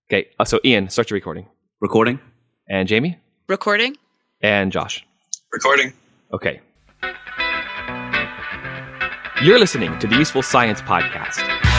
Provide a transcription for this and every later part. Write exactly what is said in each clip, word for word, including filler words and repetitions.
Okay, uh, so Ian, start your recording. Recording. And Jamie? Recording. And Josh? Recording. Okay. You're listening to the Useful Science Podcast.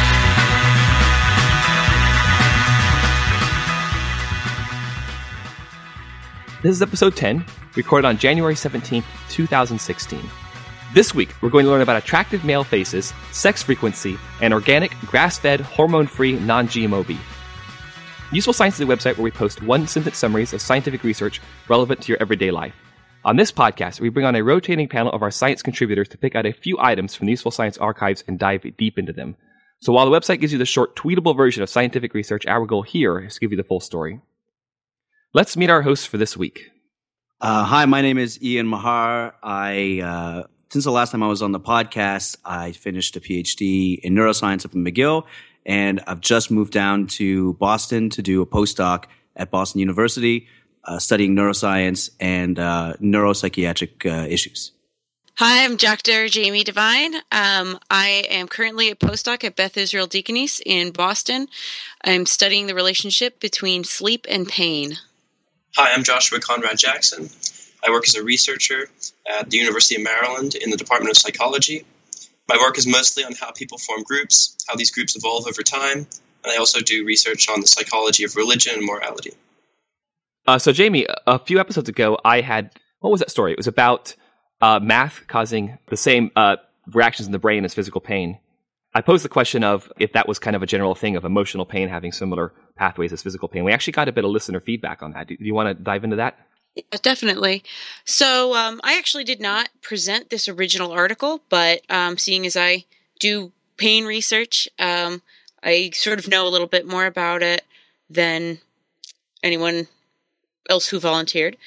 This is episode ten, recorded on January seventeenth, twenty sixteen. This week, we're going to learn about attractive male faces, sex frequency, and organic, grass-fed, hormone-free, non-G M O beef. Useful Science is a website where we post one-sentence summaries of scientific research relevant to your everyday life. On this podcast, we bring on a rotating panel of our science contributors to pick out a few items from the Useful Science archives and dive deep into them. So while the website gives you the short, tweetable version of scientific research, our goal here is to give you the full story. Let's meet our hosts for this week. Uh, hi, my name is Ian Mahar. I uh, since the last time I was on the podcast, I finished a P H D in neuroscience up in McGill, and I've just moved down to Boston to do a postdoc at Boston University, uh, studying neuroscience and uh, neuropsychiatric uh, issues. Hi, I'm Doctor Jamie Devine. Um, I am currently a postdoc at Beth Israel Deaconess in Boston. I'm studying the relationship between sleep and pain. Hi, I'm Joshua Conrad Jackson. I work as a researcher at the University of Maryland in the Department of Psychology. My work is mostly on how people form groups, how these groups evolve over time, and I also do research on the psychology of religion and morality. Uh, so, Jamie, a few episodes ago, I had, what was that story? It was about uh, math causing the same uh, reactions in the brain as physical pain. I posed the question of if that was kind of a general thing of emotional pain having similar pathways as physical pain. We actually got a bit of listener feedback on that. Do you want to dive into that? Yeah, definitely. So um, I actually did not present this original article, but um, seeing as I do pain research, um, I sort of know a little bit more about it than anyone else who volunteered.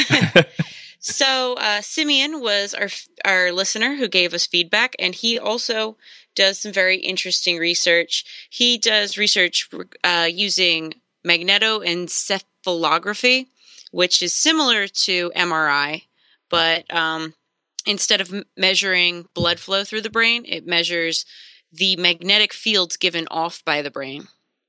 So uh, Simeon was our our listener who gave us feedback, and he also does some very interesting research. He does research uh, using magnetoencephalography, which is similar to M R I, but um, instead of m- measuring blood flow through the brain, it measures the magnetic fields given off by the brain.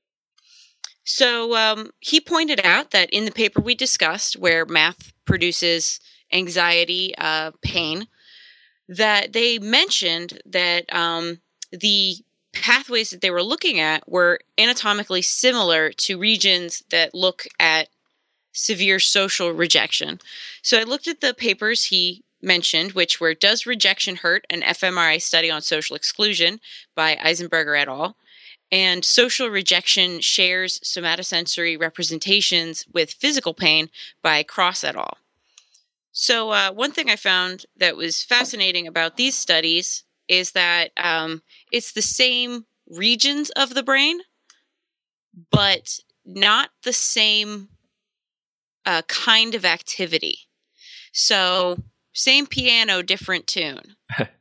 So um, he pointed out that in the paper we discussed, where math produces anxiety, uh, pain, that they mentioned that um, the pathways that they were looking at were anatomically similar to regions that look at severe social rejection. So I looked at the papers he mentioned, which were Does Rejection Hurt? An fMRI Study on Social Exclusion by Eisenberger et al., and Social Rejection Shares Somatosensory Representations with Physical Pain by Cross et al. So uh, one thing I found that was fascinating about these studies is that um, it's the same regions of the brain, but not the same uh, kind of activity. So same piano, different tune.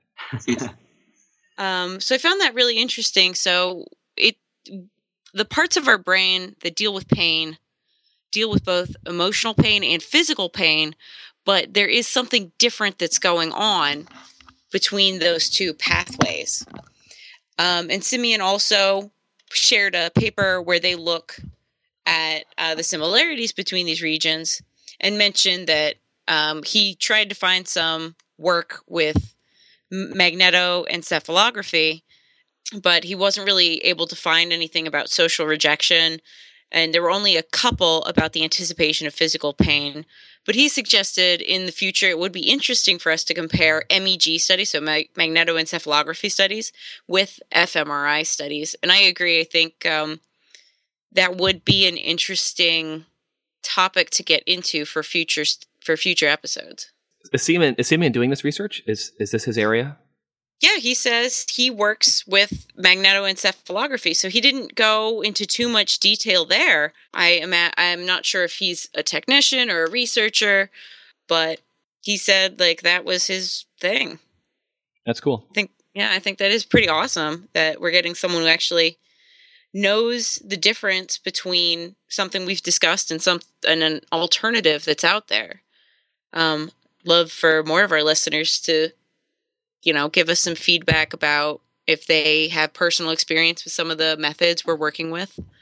um, so I found that really interesting. So it the parts of our brain that deal with pain deal with both emotional pain and physical pain, but there is something different that's going on between those two pathways. Um, and Simeon also shared a paper where they look at uh, the similarities between these regions and mentioned that um, he tried to find some work with magnetoencephalography, but he wasn't really able to find anything about social rejection, and there were only a couple about the anticipation of physical pain. But he suggested in the future it would be interesting for us to compare M E G studies, so mag- magnetoencephalography studies, with fMRI studies. And I agree. I think um, that would be an interesting topic to get into for future for future episodes. Is Simeon, is Simeon doing this research? Is is this his area? Yeah, he says he works with magnetoencephalography, so he didn't go into too much detail there. I am at, I'm not sure if he's a technician or a researcher, but he said like that was his thing. That's cool. I think yeah, I think that is pretty awesome that we're getting someone who actually knows the difference between something we've discussed and some and an alternative that's out there. Um, love for more of our listeners to, you know, give us some feedback about if they have personal experience with some of the methods we're working with.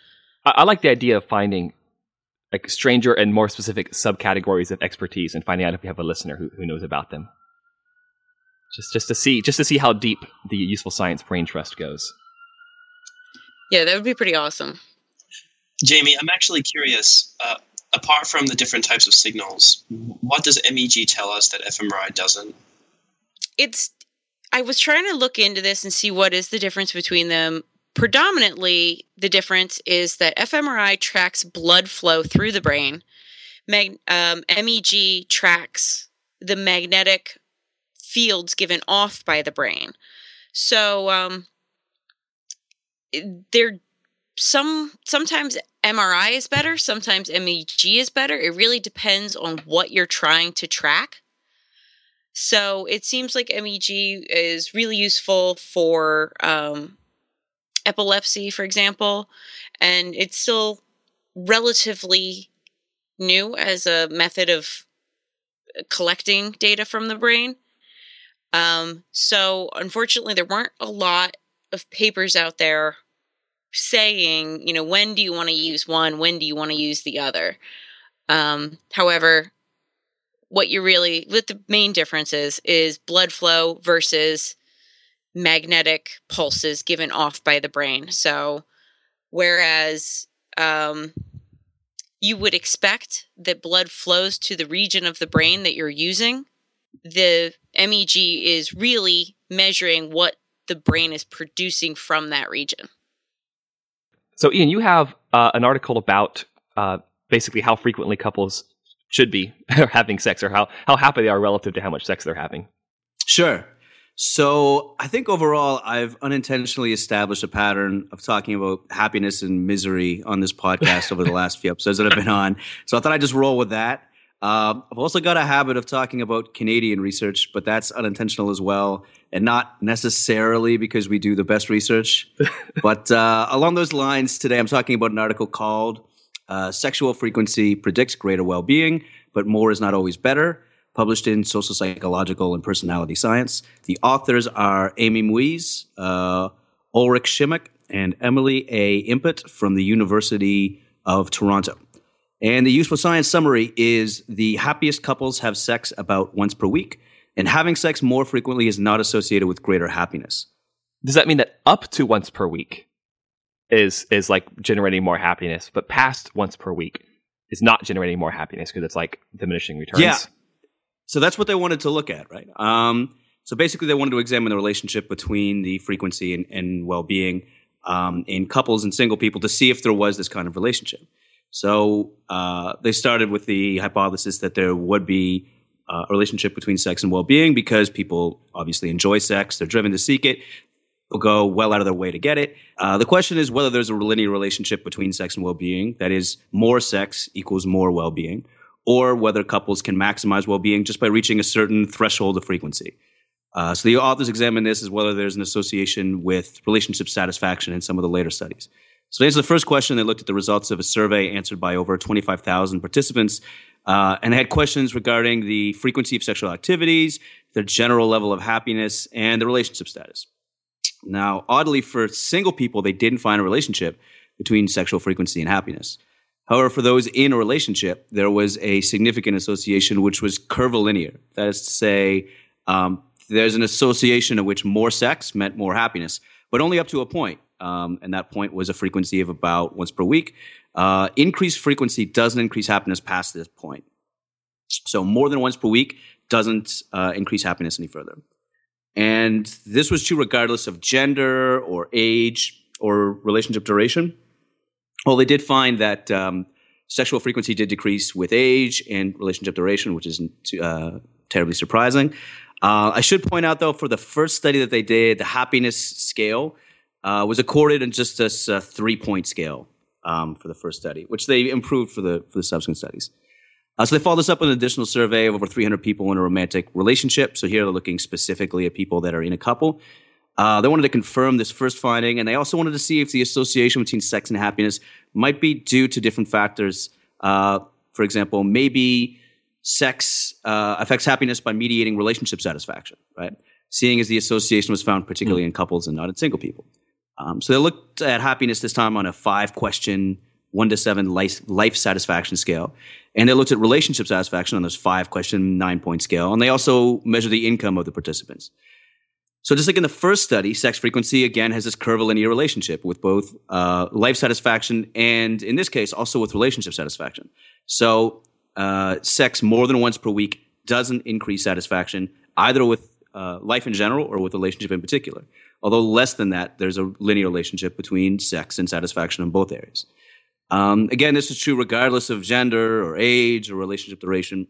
I, I like the idea of finding like stranger and more specific subcategories of expertise and finding out if we have a listener who, who knows about them. Just just to see just to see how deep the Useful Science Brain Trust goes. Yeah, that would be pretty awesome. Jamie, I'm actually curious. Uh, apart from the different types of signals, what does M E G tell us that fMRI doesn't? It's. I was trying to look into this and see what is the difference between them. Predominantly, the difference is that fMRI tracks blood flow through the brain. Mag, um, M E G tracks the magnetic fields given off by the brain. So, um, they're some sometimes M R I is better, sometimes M E G is better. It really depends on what you're trying to track. So it seems like M E G is really useful for um, epilepsy, for example, and it's still relatively new as a method of collecting data from the brain. Um, so unfortunately, there weren't a lot of papers out there saying, you know, when do you want to use one? When do you want to use the other? Um, however, what you really, what the main difference is, is blood flow versus magnetic pulses given off by the brain. So, whereas um, you would expect that blood flows to the region of the brain that you're using, the M E G is really measuring what the brain is producing from that region. So, Ian, you have uh, an article about uh, basically how frequently couples should be having sex, or how, how happy they are relative to how much sex they're having. Sure. So I think overall, I've unintentionally established a pattern of talking about happiness and misery on this podcast over the last few episodes that I've been on. So I thought I'd just roll with that. Um, I've also got a habit of talking about Canadian research, but that's unintentional as well, and not necessarily because we do the best research. But uh, along those lines, today I'm talking about an article called uh, Sexual Frequency Predicts Greater Well-Being, but More is Not Always Better, published in Social Psychological and Personality Science. The authors are Amy Muiz, uh, Ulrich Schimmick, and Emily A. Impet from the University of Toronto. And the Useful Science summary is the happiest couples have sex about once per week, and having sex more frequently is not associated with greater happiness. Does that mean that up to once per week is is like generating more happiness, but past once per week is not generating more happiness because it's like diminishing returns? Yeah. So that's what they wanted to look at, right? Um, so basically they wanted to examine the relationship between the frequency and, and well-being um, in couples and single people to see if there was this kind of relationship. So uh, they started with the hypothesis that there would be uh, a relationship between sex and well-being because people obviously enjoy sex. They're driven to seek it. They'll go well out of their way to get it. Uh, the question is whether there's a linear relationship between sex and well-being. That is, more sex equals more well-being, or whether couples can maximize well-being just by reaching a certain threshold of frequency. Uh, so the authors examine this as whether there's an association with relationship satisfaction in some of the later studies. So to answer the first question, they looked at the results of a survey answered by over twenty-five thousand participants, uh, and they had questions regarding the frequency of sexual activities, their general level of happiness, and the relationship status. Now, oddly, for single people, they didn't find a relationship between sexual frequency and happiness. However, for those in a relationship, there was a significant association which was curvilinear. That is to say, um, there's an association in which more sex meant more happiness, but only up to a point. Um, and that point was a frequency of about once per week. Uh, increased frequency doesn't increase happiness past this point. So more than once per week doesn't uh, increase happiness any further. And this was true regardless of gender or age or relationship duration. Well, they did find that um, sexual frequency did decrease with age and relationship duration, which isn't uh, terribly surprising. Uh, I should point out, though, for the first study that they did, the happiness scale Uh, was accorded in just this uh, three-point scale um, for the first study, which they improved for the for the subsequent studies. Uh, so they followed this up with an additional survey of over three hundred people in a romantic relationship. So here they're looking specifically at people that are in a couple. Uh, they wanted to confirm this first finding, and they also wanted to see if the association between sex and happiness might be due to different factors. Uh, for example, maybe sex uh, affects happiness by mediating relationship satisfaction, right? Seeing as the association was found particularly mm. in couples and not in single people. Um, so they looked at happiness this time on a five-question one to seven life, life satisfaction scale. And they looked at relationship satisfaction on this five question, nine point scale. And they also measured the income of the participants. So just like in the first study, sex frequency, again, has this curvilinear relationship with both uh, life satisfaction and, in this case, also with relationship satisfaction. So uh, sex more than once per week doesn't increase satisfaction, either with uh, life in general or with relationship in particular. Although less than that, there's a linear relationship between sex and satisfaction in both areas. Um, again, this is true regardless of gender or age or relationship duration.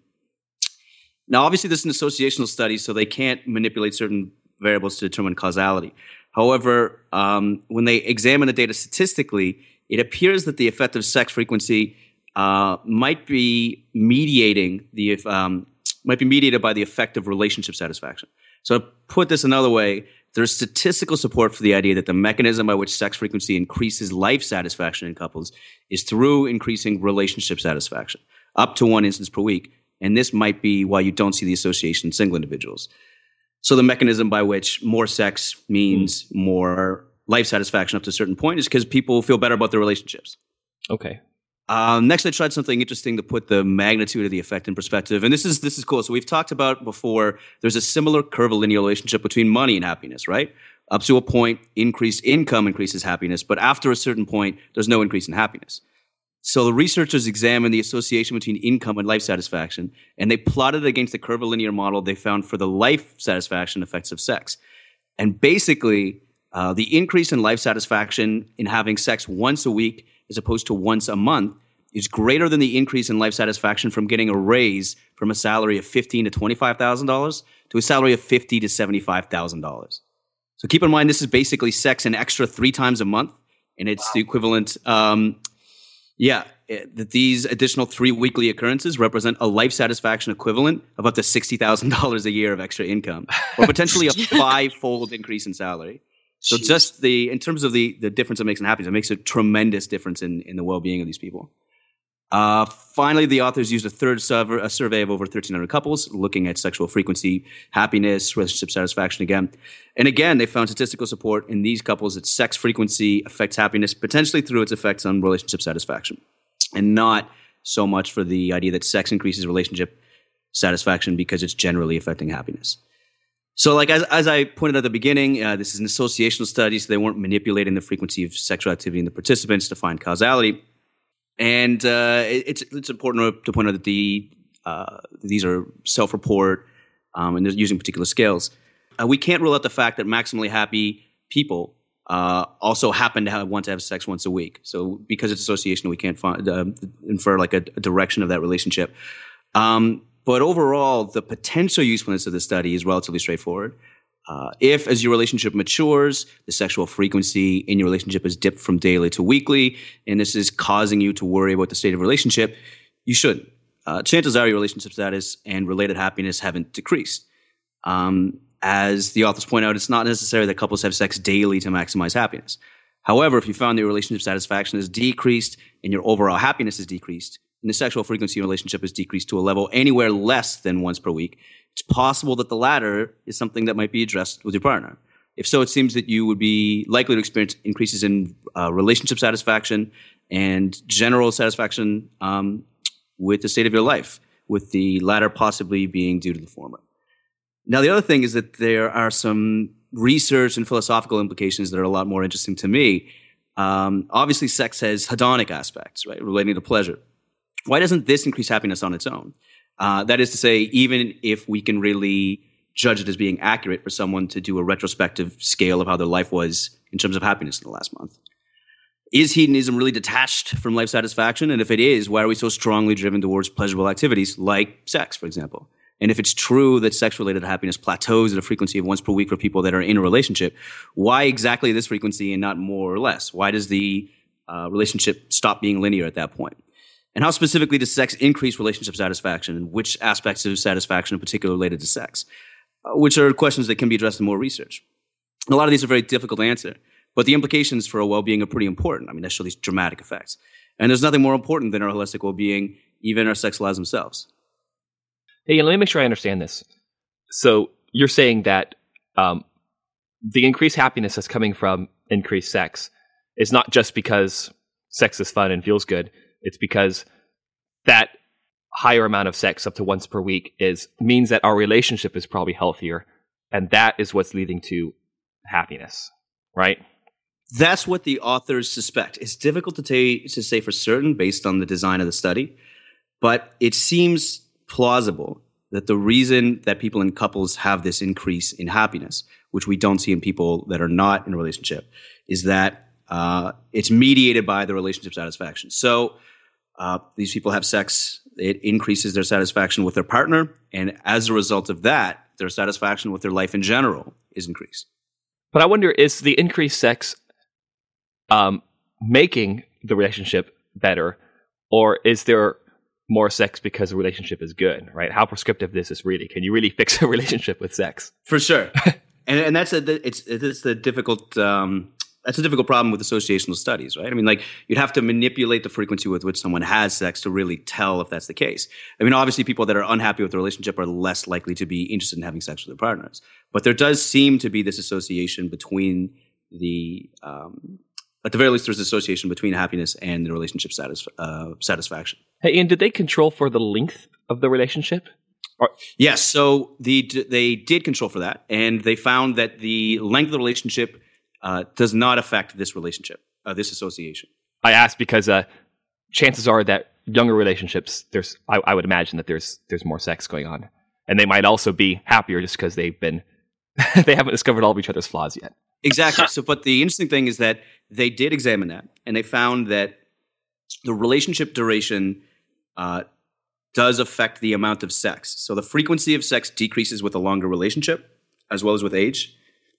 Now, obviously, this is an associational study, so they can't manipulate certain variables to determine causality. However, um, when they examine the data statistically, it appears that the effect of sex frequency uh, might be mediating the um, might be mediated by the effect of relationship satisfaction. So, to put this another way, there's statistical support for the idea that the mechanism by which sex frequency increases life satisfaction in couples is through increasing relationship satisfaction, up to one instance per week. And this might be why you don't see the association in single individuals. So the mechanism by which more sex means mm. more life satisfaction up to a certain point is because people feel better about their relationships. Okay. Um, next, I tried something interesting to put the magnitude of the effect in perspective. And this is this is cool. So we've talked about before, there's a similar curvilinear relationship between money and happiness, right? Up to a point, increased income increases happiness. But after a certain point, there's no increase in happiness. So the researchers examined the association between income and life satisfaction, and they plotted against the curvilinear model they found for the life satisfaction effects of sex. And basically, uh, the increase in life satisfaction in having sex once a week as opposed to once a month is greater than the increase in life satisfaction from getting a raise from a salary of fifteen thousand to twenty-five thousand dollars to a salary of fifty thousand to seventy-five thousand dollars. So keep in mind, this is basically sex an extra three times a month, and it's wow. the equivalent... Um, Yeah, that these additional three weekly occurrences represent a life satisfaction equivalent of up to sixty thousand dollars a year of extra income, or potentially a five-fold increase in salary. So Jeez. just the, in terms of the, the difference it makes in happiness, it makes a tremendous difference in, in the well-being of these people. Uh, finally, the authors used a third survey, a survey of over thirteen hundred couples, looking at sexual frequency, happiness, relationship satisfaction again. And again, they found statistical support in these couples that sex frequency affects happiness, potentially through its effects on relationship satisfaction, and not so much for the idea that sex increases relationship satisfaction because it's generally affecting happiness. So like as, as I pointed out at the beginning, uh, this is an associational study, so they weren't manipulating the frequency of sexual activity in the participants to find causality. And uh, it, it's it's important to point out that the uh, these are self-report um, and they're using particular scales. Uh, we can't rule out the fact that maximally happy people uh, also happen to have, want to have sex once a week. So because it's associational, we can't find, uh, infer like a, a direction of that relationship. Um, but overall, the potential usefulness of the study is relatively straightforward. Uh, if, as your relationship matures, the sexual frequency in your relationship has dipped from daily to weekly, and this is causing you to worry about the state of relationship, you shouldn't. Uh, chances are your relationship status and related happiness haven't decreased. Um, as the authors point out, it's not necessary that couples have sex daily to maximize happiness. However, if you found that your relationship satisfaction has decreased and your overall happiness has decreased, and the sexual frequency in your relationship has decreased to a level anywhere less than once per week, it's possible that the latter is something that might be addressed with your partner. If so, it seems that you would be likely to experience increases in uh, relationship satisfaction and general satisfaction um, with the state of your life, with the latter possibly being due to the former. Now, the other thing is that there are some research and philosophical implications that are a lot more interesting to me. Um, obviously, sex has hedonic aspects, right, relating to pleasure. Why doesn't this increase happiness on its own? Uh, that is to say, even if we can really judge it as being accurate for someone to do a retrospective scale of how their life was in terms of happiness in the last month. Is hedonism really detached from life satisfaction? And if it is, why are we so strongly driven towards pleasurable activities like sex, for example? And if it's true that sex-related happiness plateaus at a frequency of once per week for people that are in a relationship, why exactly this frequency and not more or less? Why does the uh, relationship stop being linear at that point? And how specifically does sex increase relationship satisfaction, and which aspects of satisfaction in particular related to sex? Uh, which are questions that can be addressed in more research. And a lot of these are very difficult to answer, but the implications for our well-being are pretty important. I mean, they show these dramatic effects. And there's nothing more important than our holistic well-being, even our sex lives themselves. Hey, let me make sure I understand this. So you're saying that um, the increased happiness that's coming from increased sex is not just because sex is fun and feels good. It's because that higher amount of sex, up to once per week, is means that our relationship is probably healthier, and that is what's leading to happiness, right? That's what the authors suspect. It's difficult to, ta- to say for certain based on the design of the study, but it seems plausible that the reason that people in couples have this increase in happiness, which we don't see in people that are not in a relationship, is that uh, it's mediated by the relationship satisfaction. So uh, these people have sex, it increases their satisfaction with their partner, and as a result of that, their satisfaction with their life in general is increased. But I wonder, is the increased sex um, making the relationship better, or is there more sex because the relationship is good, right? How prescriptive this is really. Can you really fix a relationship with sex? For sure. and and that's a it's it's the difficult um, that's a difficult problem with associational studies, right? I mean, like you'd have to manipulate the frequency with which someone has sex to really tell if that's the case. I mean, obviously, people that are unhappy with the relationship are less likely to be interested in having sex with their partners. But there does seem to be this association between the um, at the very least, there's association between happiness and the relationship satisf- uh, satisfaction. Hey, Ian, did they control for the length of the relationship? Or- yes, so the, they did control for that, and they found that the length of the relationship uh, does not affect this relationship, uh, this association. I asked because uh, chances are that younger relationships, there's I, I would imagine that there's there's more sex going on, and they might also be happier just because they've been they haven't discovered all of each other's flaws yet. Exactly. So, but the interesting thing is that they did examine that, and they found that the relationship duration uh, does affect the amount of sex. So the frequency of sex decreases with a longer relationship, as well as with age.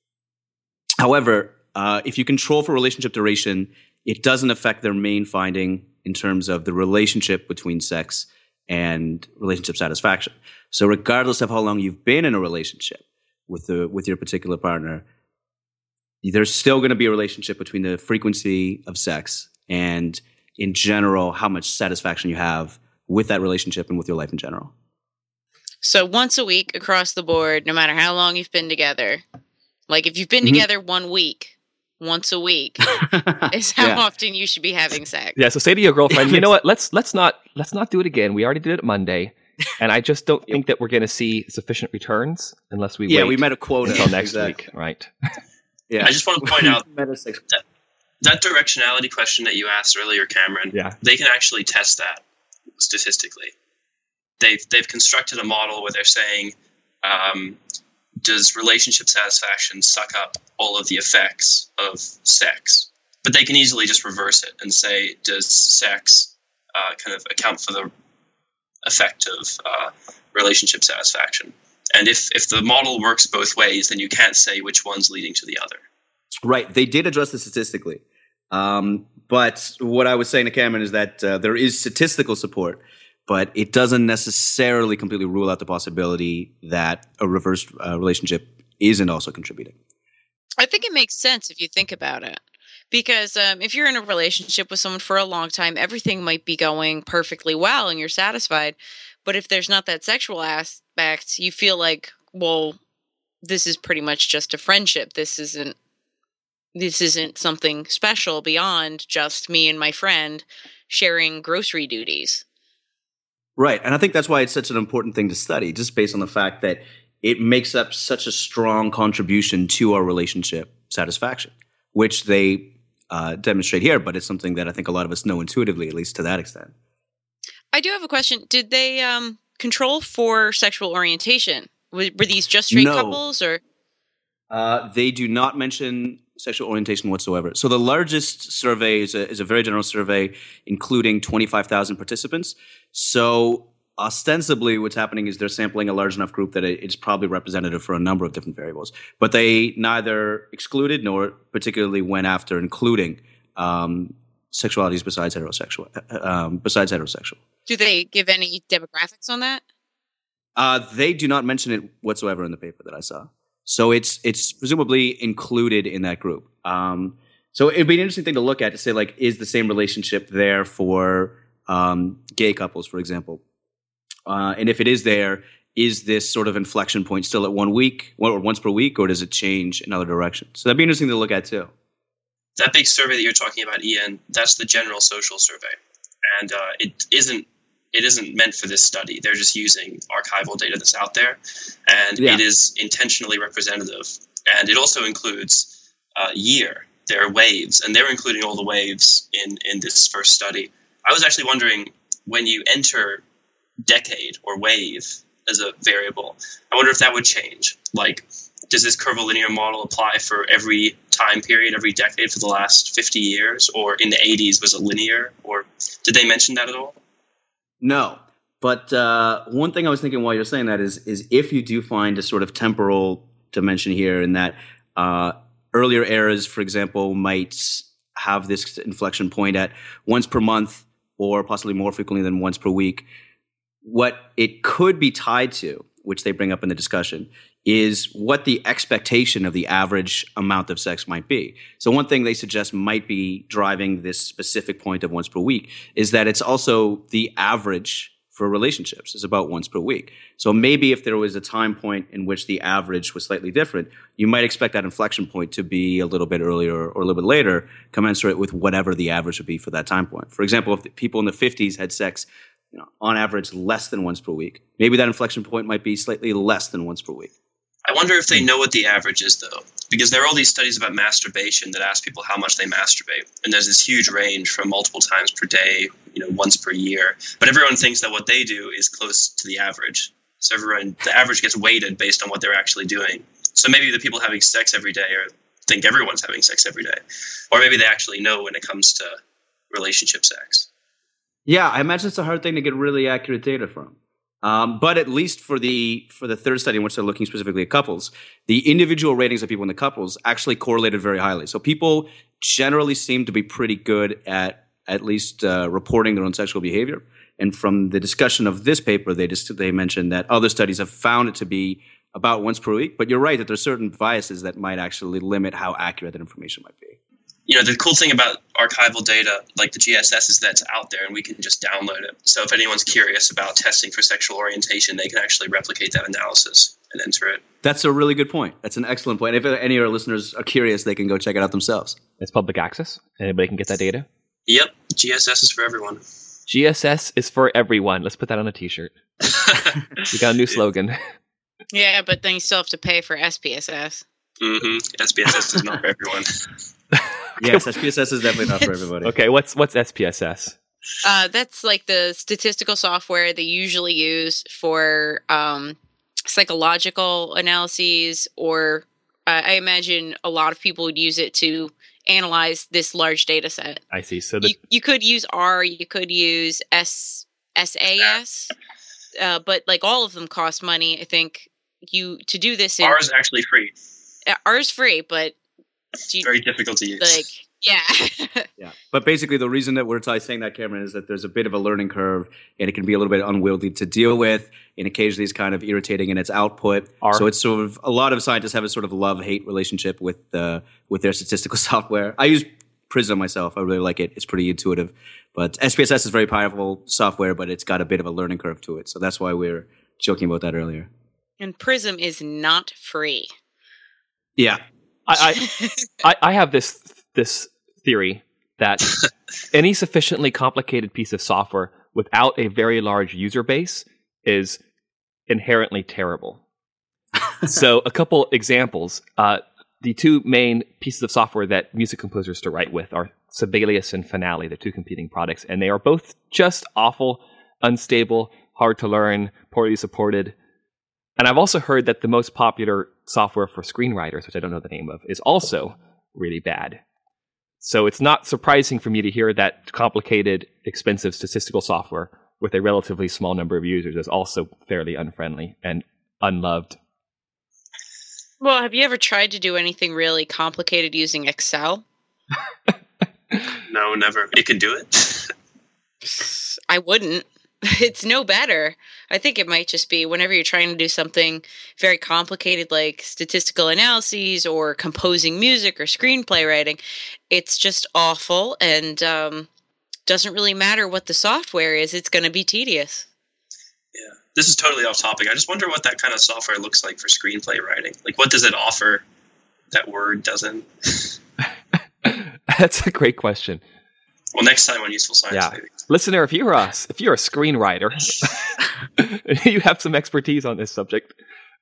However, uh, if you control for relationship duration, it doesn't affect their main finding in terms of the relationship between sex and relationship satisfaction. So regardless of how long you've been in a relationship with the with your particular partner, there's still going to be a relationship between the frequency of sex and, in general, how much satisfaction you have with that relationship and with your life in general. So once a week across the board, no matter how long you've been together, like if you've been Mm-hmm. together one week, once a week is how Yeah. often you should be having sex. Yeah, so say to your girlfriend, you know what? Let's let's not let's not do it again. We already did it Monday, and I just don't think that we're going to see sufficient returns unless we Yeah, wait we met a quota until next exactly. week, right? Yeah. I just want to point out Met a sex- that, that directionality question that you asked earlier, Cameron, Yeah. they can actually test that statistically. They've, they've constructed a model where they're saying, um, does relationship satisfaction suck up all of the effects of sex? But they can easily just reverse it and say, does sex uh, kind of account for the effect of uh, relationship satisfaction? And if, if the model works both ways, then you can't say which one's leading to the other. Right. They did address this statistically. Um, but what I was saying to Cameron is that uh, there is statistical support, but it doesn't necessarily completely rule out the possibility that a reverse uh, relationship isn't also contributing. I think it makes sense if you think about it. Because um, if you're in a relationship with someone for a long time, everything might be going perfectly well and you're satisfied. But if there's not that sexual aspect, you feel like, well, this is pretty much just a friendship. This isn't this isn't something special beyond just me and my friend sharing grocery duties. Right. And I think that's why it's such an important thing to study, just based on the fact that it makes up such a strong contribution to our relationship satisfaction, which they uh, demonstrate here, but it's something that I think a lot of us know intuitively, at least to that extent. I do have a question. Did they um, control for sexual orientation? Were, were these just straight No. couples, or Uh, they do not mention sexual orientation whatsoever. So the largest survey is a, is a very general survey, including twenty-five thousand participants. So ostensibly what's happening is they're sampling a large enough group that it, it's probably representative for a number of different variables. But they neither excluded nor particularly went after including um, sexualities besides heterosexual. uh, Um, besides heterosexual. do they give any demographics on that? Uh, they do not mention it whatsoever in the paper that I saw. So it's it's presumably included in that group. Um, so it'd be an interesting thing to look at to say, like, is the same relationship there for um, gay couples, for example? Uh, and if it is there, is this sort of inflection point still at one week or once per week, or does it change in other directions? So that'd be interesting to look at too. that big survey that you're talking about, Ian, that's the General Social Survey, and uh, it isn't it isn't meant for this study. They're just using archival data that's out there, and Yeah. it is intentionally representative. And it also includes uh, year. There are waves, and they're including all the waves in, in this first study. I was actually wondering, when you enter decade or wave as a variable, I wonder if that would change. Like, does this curvilinear model apply for every time period, every decade for the last fifty years? Or in the eighties, was it linear? Or did they mention that at all? No. But uh, one thing I was thinking while you're saying that is, is if you do find a sort of temporal dimension here in that uh, earlier eras, for example, might have this inflection point at once per month or possibly more frequently than once per week, what it could be tied to, which they bring up in the discussion, is what the expectation of the average amount of sex might be. So one thing they suggest might be driving this specific point of once per week is that it's also the average for relationships is about once per week. So maybe if there was a time point in which the average was slightly different, you might expect that inflection point to be a little bit earlier or a little bit later, commensurate with whatever the average would be for that time point. For example, if the people in the fifties had sex, you know, on average less than once per week, maybe that inflection point might be slightly less than once per week. I wonder if they know what the average is, though, because there are all these studies about masturbation that ask people how much they masturbate, and there's this huge range from multiple times per day, you know, once per year. But everyone thinks that what they do is close to the average. So everyone, the average gets weighted based on what they're actually doing. So maybe the people having sex every day or think everyone's having sex every day, or maybe they actually know when it comes to relationship sex. Yeah, I imagine it's a hard thing to get really accurate data from. Um, but at least for the for the third study in which they're looking specifically at couples, the individual ratings of people in the couples actually correlated very highly. So people generally seem to be pretty good at at least uh, reporting their own sexual behavior. And from the discussion of this paper, they just they mentioned that other studies have found it to be about once per week. But you're right that there's certain biases that might actually limit how accurate that information might be. You know, the cool thing about archival data, like the G S S, is that it's out there and we can just download it. So if anyone's curious about testing for sexual orientation, they can actually replicate that analysis and enter it. That's a really good point. That's an excellent point. If any of our listeners are curious, they can go check it out themselves. It's public access. Anybody can get that data. Yep, G S S is for everyone. G S S is for everyone. Let's put that on a t-shirt. We got a new slogan. Yeah, but then you still have to pay for S P S S. Mm-hmm. S P S S is not for everyone. Yes, S P S S is definitely not for everybody. Okay, what's what's S P S S? Uh, that's like the statistical software they usually use for um, psychological analyses, or uh, I imagine a lot of people would use it to analyze this large data set. I see. So the You, you could use R, you could use S SAS, uh, but like all of them cost money. I think you to do this in R is actually free. uh, R is free, but do you, Very difficult to use. like yeah. Yeah, but basically the reason that we're t- saying that, Cameron, is that there's a bit of a learning curve, and it can be a little bit unwieldy to deal with, and occasionally it's kind of irritating in its output. R. So it's sort of a lot of scientists have a sort of love-hate relationship with uh, with their statistical software. I use Prism myself. I really like it. It's pretty intuitive. But S P S S is very powerful software, but it's got a bit of a learning curve to it. So that's why we were joking about that earlier. And Prism is not free. Yeah. I, I I have this this theory that any sufficiently complicated piece of software without a very large user base is inherently terrible. So a couple examples. Uh, the two main pieces of software that music composers used to write with are Sibelius and Finale, the two competing products, and they are both just awful, unstable, hard to learn, poorly supported. And I've also heard that the most popular software for screenwriters, which I don't know the name of, is also really bad. So it's not surprising for me to hear that complicated, expensive statistical software with a relatively small number of users is also fairly unfriendly and unloved. Well, have you ever tried to do anything really complicated using Excel? No, never. It can do it. I wouldn't. It's no better. I think it might just be whenever you're trying to do something very complicated like statistical analyses or composing music or screenplay writing, it's just awful and um, doesn't really matter what the software is. It's going to be tedious. Yeah. This is totally off topic. I just wonder what that kind of software looks like for screenplay writing. Like, what does it offer that Word doesn't? That's a great question. Well, next time on Useful Science, Yeah. maybe. Listener, if you're us, if you're a screenwriter, you have some expertise on this subject.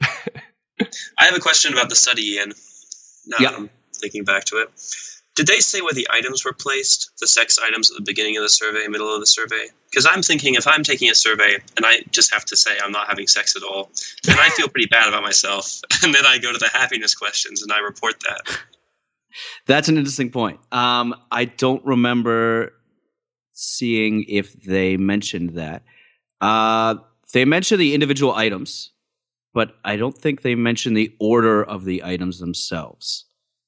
I have a question about the study, Ian. Now Yeah. I'm thinking back to it. Did they say where the items were placed, the sex items at the beginning of the survey, middle of the survey? Because I'm thinking if I'm taking a survey and I just have to say I'm not having sex at all, then I feel pretty bad about myself. And then I go to the happiness questions and I report that. That's an interesting point. Um, I don't remember seeing if they mentioned that. Uh, they mentioned the individual items, but I don't think they mentioned the order of the items themselves.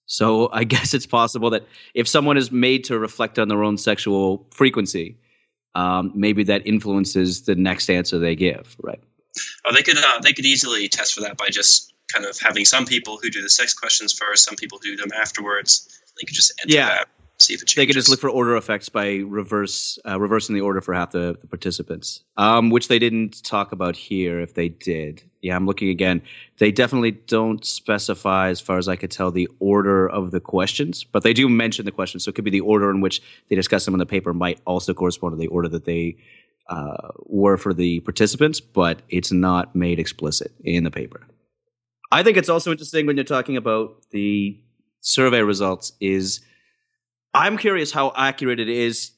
So I guess it's possible that if someone is made to reflect on their own sexual frequency, um, maybe that influences the next answer they give, right? Oh, they could uh, they could easily test for that by just kind of having some people who do the sex questions first, some people who do them afterwards. They could just enter Yeah. that, see if it changes. They could just look for order effects by reverse uh, reversing the order for half the, the participants, um, which they didn't talk about here if they did. Yeah, I'm looking again. They definitely don't specify, as far as I could tell, the order of the questions, but they do mention the questions. So it could be the order in which they discuss them in the paper might also correspond to the order that they uh, were for the participants, but it's not made explicit in the paper. I think it's also interesting when you're talking about the survey results is I'm curious how accurate it is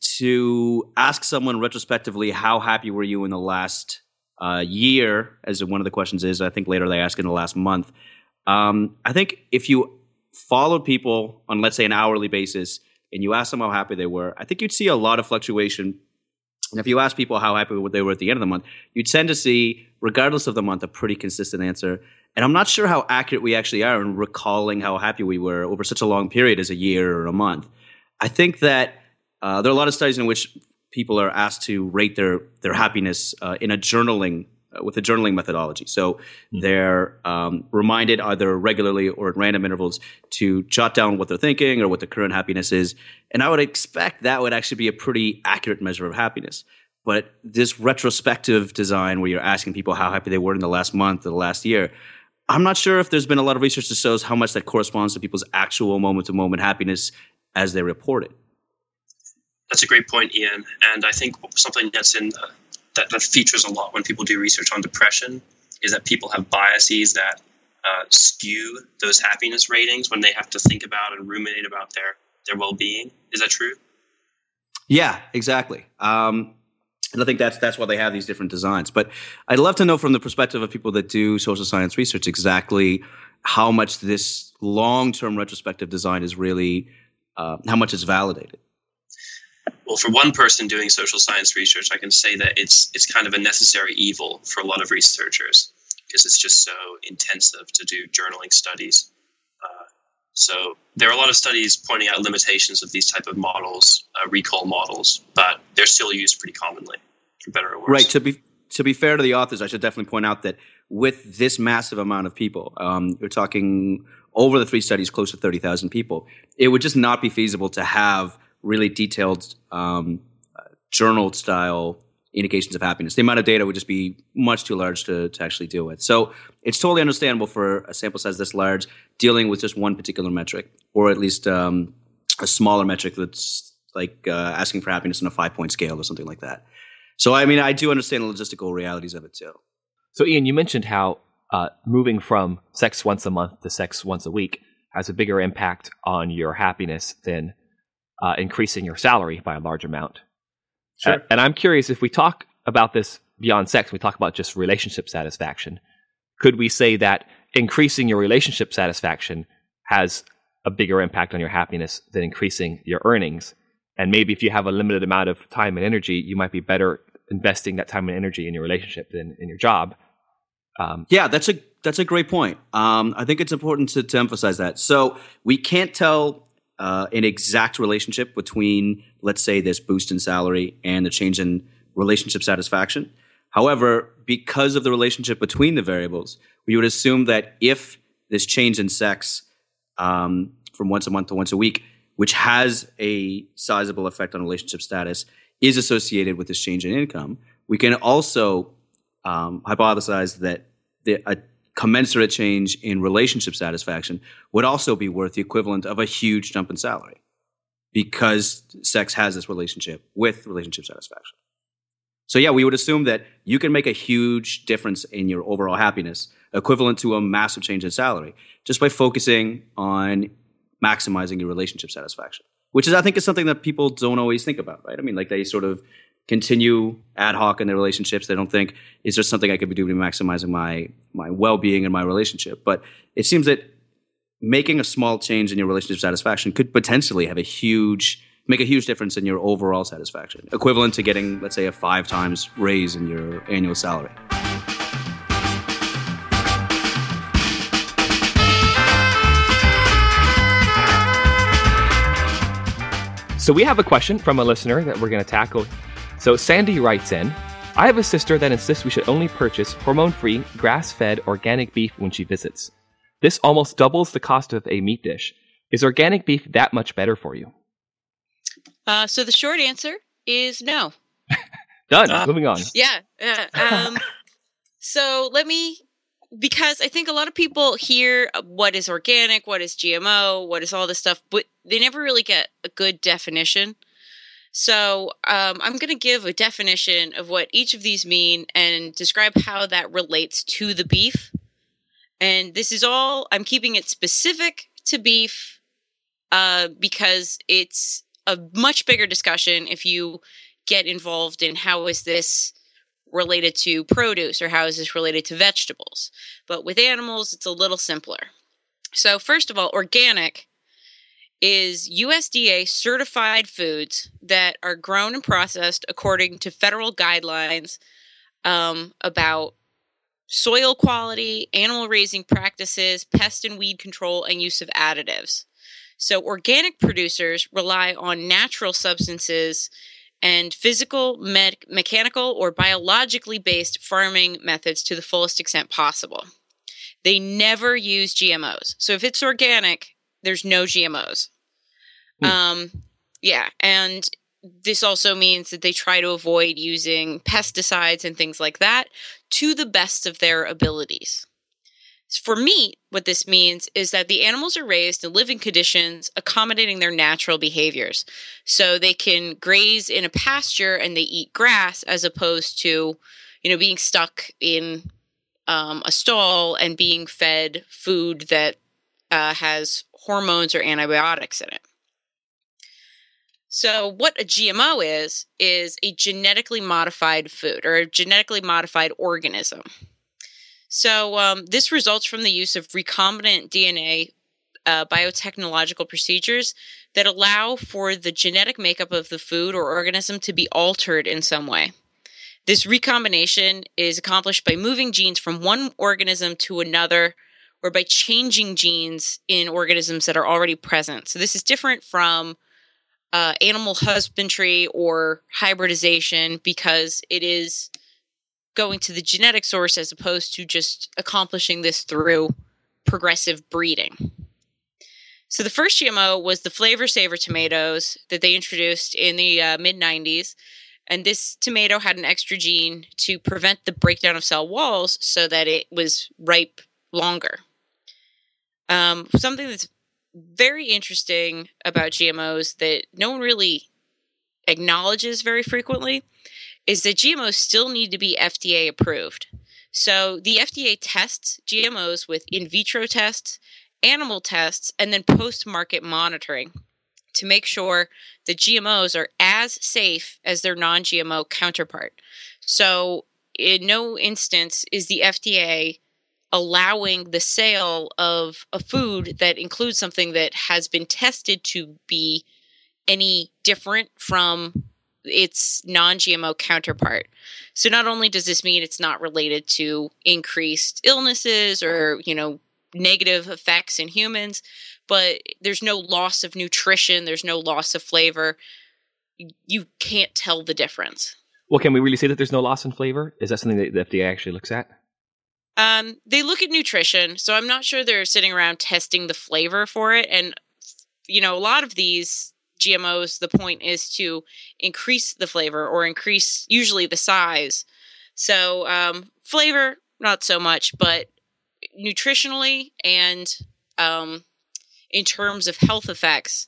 to ask someone retrospectively, how happy were you in the last uh, year, as one of the questions is. I think later they ask in the last month. Um, I think if you followed people on, let's say, an hourly basis and you asked them how happy they were, I think you'd see a lot of fluctuation. And if you ask people how happy they were at the end of the month, you'd tend to see, regardless of the month, a pretty consistent answer. And I'm not sure how accurate we actually are in recalling how happy we were over such a long period as a year or a month. I think that uh, there are a lot of studies in which people are asked to rate their their happiness uh, in a journaling uh, with a journaling methodology. So mm-hmm. they're um, reminded either regularly or at random intervals to jot down what they're thinking or what their current happiness is. And I would expect that would actually be a pretty accurate measure of happiness. But this retrospective design where you're asking people how happy they were in the last month or the last year, I'm not sure if there's been a lot of research that shows how much that corresponds to people's actual moment-to-moment happiness as they report it. That's a great point, Ian. And I think something that's in uh, that, that features a lot when people do research on depression is that people have biases that uh, skew those happiness ratings when they have to think about and ruminate about their, their well-being. Is that true? Yeah, exactly. Um, and I think that's that's why they have these different designs. But I'd love to know from the perspective of people that do social science research exactly how much this long-term retrospective design is really, uh, how much it's validated. Well, for one person doing social science research, I can say that it's it's kind of a necessary evil for a lot of researchers because it's just so intensive to do journaling studies. Uh, so there are a lot of studies pointing out limitations of these type of models, uh, recall models, but they're still used pretty commonly, for better or worse. Right. To be to be fair to the authors, I should definitely point out that with this massive amount of people, um, we're talking over the three studies, close to thirty thousand people, it would just not be feasible to have really detailed um, uh, journal-style indications of happiness. The amount of data would just be much too large to, to actually deal with. So it's totally understandable for a sample size this large dealing with just one particular metric, or at least um, a smaller metric that's like uh, asking for happiness on a five-point scale or something like that. So, I mean, I do understand the logistical realities of it too. So, Ian, you mentioned how uh, moving from sex once a month to sex once a week has a bigger impact on your happiness than Uh, increasing your salary by a large amount. Sure. Uh, and I'm curious, if we talk about this beyond sex, we talk about just relationship satisfaction, could we say that increasing your relationship satisfaction has a bigger impact on your happiness than increasing your earnings? And maybe if you have a limited amount of time and energy, you might be better investing that time and energy in your relationship than in your job. Um, yeah, that's a that's a great point. Um, I think it's important to, to emphasize that. So we can't tell Uh, an exact relationship between, let's say, this boost in salary and the change in relationship satisfaction. However, because of the relationship between the variables, we would assume that if this change in sex um, from once a month to once a week, which has a sizable effect on relationship status, is associated with this change in income, we can also um, hypothesize that the, a commensurate change in relationship satisfaction would also be worth the equivalent of a huge jump in salary. because sex has this relationship with relationship satisfaction. So yeah, we would assume that you can make a huge difference in your overall happiness, equivalent to a massive change in salary, just by focusing on maximizing your relationship satisfaction, which is, I think, is something that people don't always think about, right? I mean, like they sort of continue ad hoc in their relationships. They don't think, is there something I could be doing to maximizing my my well-being in my relationship? But it seems that making a small change in your relationship satisfaction could potentially have a huge, make a huge difference in your overall satisfaction, equivalent to getting, let's say, a five times raise in your annual salary. So we have a question from a listener that we're going to tackle. So Sandy writes in, I have a sister that insists we should only purchase hormone-free, grass-fed organic beef when she visits. This almost doubles the cost of a meat dish. Is organic beef that much better for you? Uh, so the short answer is no. Done. Uh, Moving on. Yeah. Uh, um, so let me, because I think a lot of people hear what is organic, what is G M O, what is all this stuff, but they never really get a good definition. So um, I'm going to give a definition of what each of these mean and describe how that relates to the beef. And this is all, I'm keeping it specific to beef uh, because it's a much bigger discussion if you get involved in how is this related to produce or how is this related to vegetables. But with animals, it's a little simpler. So first of all, organic is U S D A certified foods that are grown and processed according to federal guidelines um, about soil quality, animal raising practices, pest and weed control, and use of additives. So organic producers rely on natural substances and physical, me- mechanical, or biologically based farming methods to the fullest extent possible. They never use G M Os. So if it's organic, there's no G M Os. Hmm. Um, yeah, and this also means that they try to avoid using pesticides and things like that to the best of their abilities. For meat, what this means is that the animals are raised in living conditions accommodating their natural behaviors. So they can graze in a pasture and they eat grass as opposed to, you know, being stuck in um, a stall and being fed food that uh, has hormones or antibiotics in it. So what a G M O is, is a genetically modified food or a genetically modified organism. So um, this results from the use of recombinant D N A uh, biotechnological procedures that allow for the genetic makeup of the food or organism to be altered in some way. This recombination is accomplished by moving genes from one organism to another or by changing genes in organisms that are already present. So this is different from Uh, animal husbandry or hybridization because it is going to the genetic source as opposed to just accomplishing this through progressive breeding. So the first G M O was the Flavor Saver tomatoes that they introduced in the uh, mid nineties. And this tomato had an extra gene to prevent the breakdown of cell walls so that it was ripe longer. Um, something that's very interesting about G M Os that no one really acknowledges very frequently is that G M Os still need to be F D A approved. So the F D A tests G M Os with in vitro tests, animal tests, and then post-market monitoring to make sure that G M Os are as safe as their non-G M O counterpart. So in no instance is the F D A allowing the sale of a food that includes something that has been tested to be any different from its non-G M O counterpart. So not only does this mean it's not related to increased illnesses or, you know, negative effects in humans, but there's no loss of nutrition, there's no loss of flavor. You can't tell the difference. Well, can we really say that there's no loss in flavor? Is that something that the F D A actually looks at? Um, they look at nutrition, so I'm not sure they're sitting around testing the flavor for it. And, you know, a lot of these G M Os, the point is to increase the flavor or increase usually the size. So um, flavor, not so much, but nutritionally and um, in terms of health effects,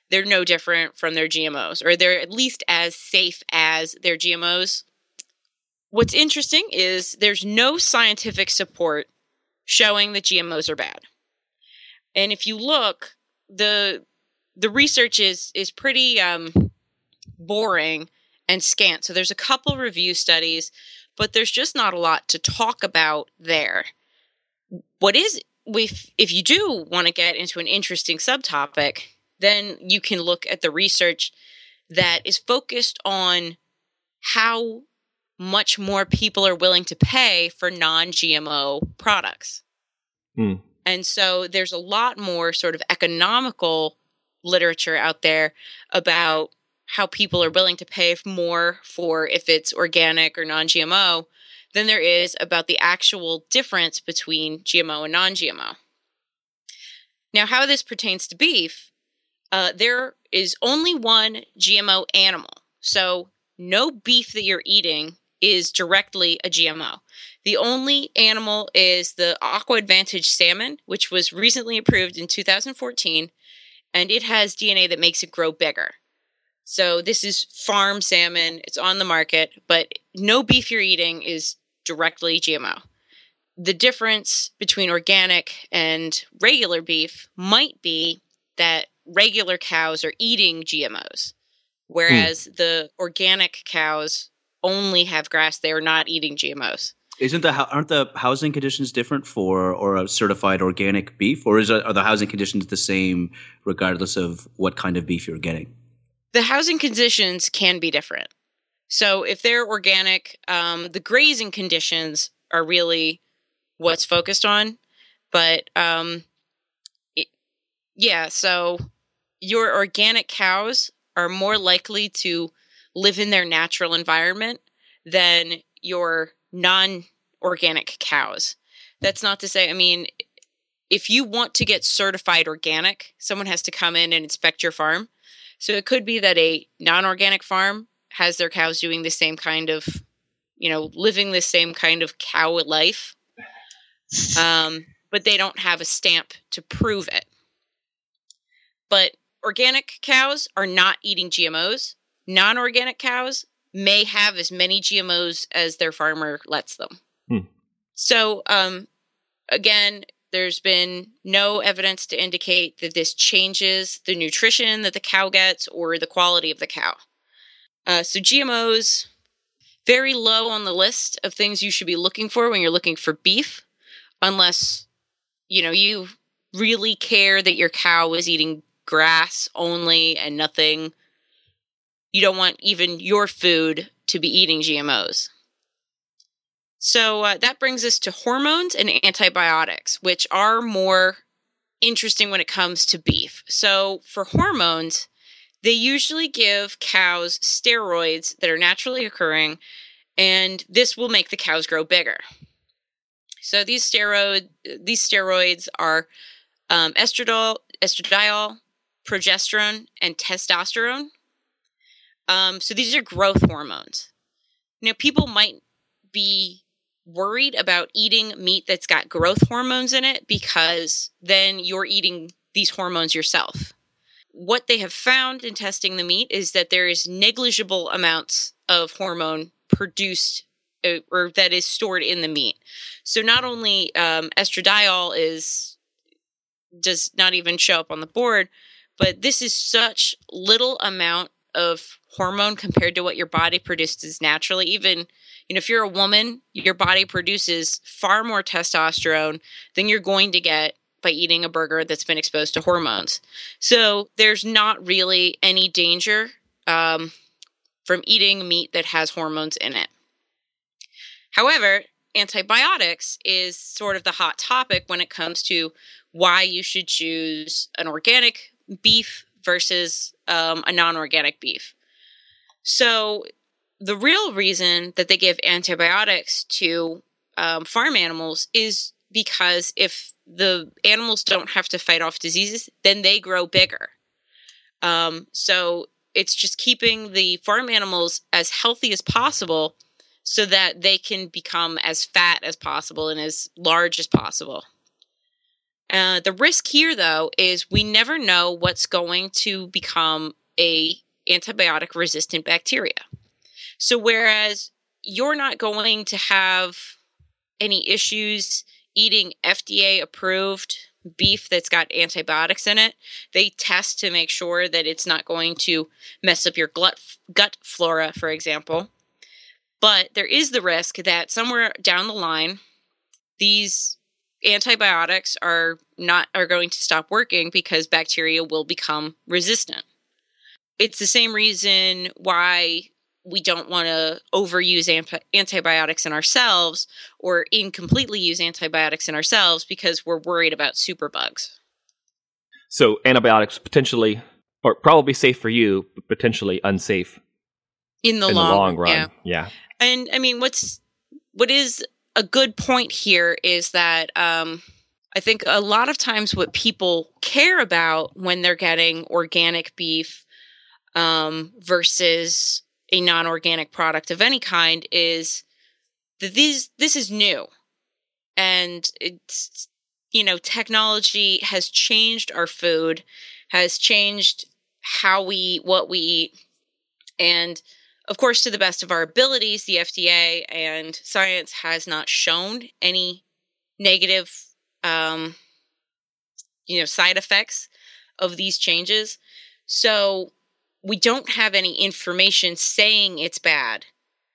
they're no different from their G M Os, or they're at least as safe as their G M Os. What's interesting is there's no scientific support showing that G M Os are bad. And if you look, the the research is is pretty um, boring and scant. So there's a couple review studies, but there's just not a lot to talk about there. What is, if, if you do want to get into an interesting subtopic, then you can look at the research that is focused on how much more people are willing to pay for non-G M O products. Hmm. And so there's a lot more sort of economical literature out there about how people are willing to pay more for if it's organic or non-G M O than there is about the actual difference between G M O and non-G M O. Now, how this pertains to beef, uh, there is only one G M O animal. So no beef that you're eating is directly a G M O. The only animal is the Aqua Advantage salmon, which was recently approved in two thousand fourteen, and it has D N A that makes it grow bigger. So this is farm salmon. It's on the market, but no beef you're eating is directly G M O. The difference between organic and regular beef might be that regular cows are eating G M Os, whereas mm. the organic cows only have grass. They are not eating G M Os. Isn't the aren't the housing conditions different for or a certified organic beef, or is are the housing conditions the same regardless of what kind of beef you're getting? The housing conditions can be different. So if they're organic, um, the grazing conditions are really what's focused on. But um, it, yeah, so your organic cows are more likely to live in their natural environment than your non-organic cows. That's not to say, I mean, if you want to get certified organic, someone has to come in and inspect your farm. So it could be that a non-organic farm has their cows doing the same kind of, you know, living the same kind of cow life, um, but they don't have a stamp to prove it. But organic cows are not eating G M Os. Non-organic cows may have as many G M Os as their farmer lets them. Hmm. So, um, again, there's been no evidence to indicate that this changes the nutrition that the cow gets or the quality of the cow. Uh, so G M Os, very low on the list of things you should be looking for when you're looking for beef, unless, you know, you really care that your cow is eating grass only and nothing. You don't want even your food to be eating G M Os. So uh, that brings us to hormones and antibiotics, which are more interesting when it comes to beef. So for hormones, they usually give cows steroids that are naturally occurring, and this will make the cows grow bigger. So these steroid these steroids are um, estradiol, estradiol, progesterone, and testosterone. Um, so these are growth hormones. You know, people might be worried about eating meat that's got growth hormones in it because then you're eating these hormones yourself. What they have found in testing the meat is that there is negligible amounts of hormone produced uh, or that is stored in the meat. So not only um, estradiol is does not even show up on the board, but this is such little amount of hormone compared to what your body produces naturally. Even, you know, if you're a woman, your body produces far more testosterone than you're going to get by eating a burger that's been exposed to hormones. So there's not really any danger um, from eating meat that has hormones in it. However, antibiotics is sort of the hot topic when it comes to why you should choose an organic beef versus um, a non-organic beef. So the real reason that they give antibiotics to um, farm animals is because if the animals don't have to fight off diseases, then they grow bigger. Um, so it's just keeping the farm animals as healthy as possible so that they can become as fat as possible and as large as possible. Uh, the risk here, though, is we never know what's going to become a antibiotic-resistant bacteria. So whereas you're not going to have any issues eating F D A-approved beef that's got antibiotics in it, they test to make sure that it's not going to mess up your gut, gut flora, for example. But there is the risk that somewhere down the line, these antibiotics are not are going to stop working because bacteria will become resistant. It's the same reason why we don't want to overuse amp- antibiotics in ourselves or incompletely use antibiotics in ourselves because we're worried about superbugs. So antibiotics potentially, or probably safe for you, but potentially unsafe in the, in long, the long run. Yeah. yeah. And I mean, what's what is a good point here is that um, I think a lot of times what people care about when they're getting organic beef um, versus a non-organic product of any kind is that these this is new, and it's, you know, technology has changed our food, has changed how we eat, what we eat, and of course, to the best of our abilities, the F D A and science has not shown any negative, um, you know, side effects of these changes. So we don't have any information saying it's bad,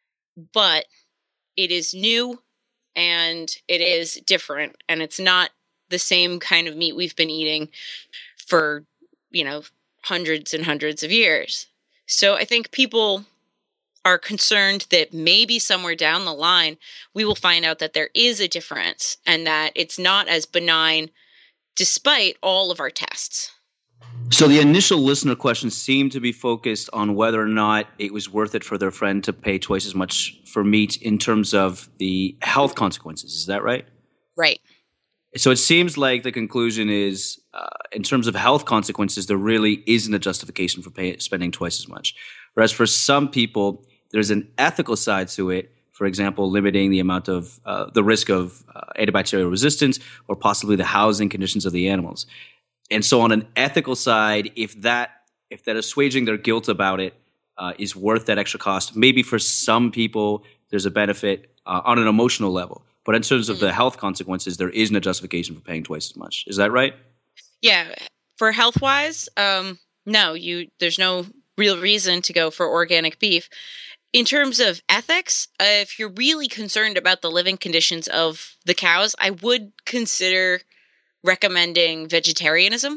but it is new and it is different, and it's not the same kind of meat we've been eating for, you know, hundreds and hundreds of years. So I think people are concerned that maybe somewhere down the line, we will find out that there is a difference and that it's not as benign despite all of our tests. So the initial listener questions seemed to be focused on whether or not it was worth it for their friend to pay twice as much for meat in terms of the health consequences. Is that right? Right. So it seems like the conclusion is, uh, in terms of health consequences, there really isn't a justification for pay, spending twice as much. Whereas for some people, there's an ethical side to it. For example, limiting the amount of uh, the risk of uh, antibacterial resistance, or possibly the housing conditions of the animals. And so, on an ethical side, if that if that assuaging their guilt about it uh, is worth that extra cost, maybe for some people there's a benefit uh, on an emotional level. But in terms of mm-hmm. the health consequences, there isn't a justification for paying twice as much. Is that right? Yeah, for health wise, um, no, you there's no real reason to go for organic beef. In terms of ethics, uh, if you're really concerned about the living conditions of the cows, I would consider recommending vegetarianism.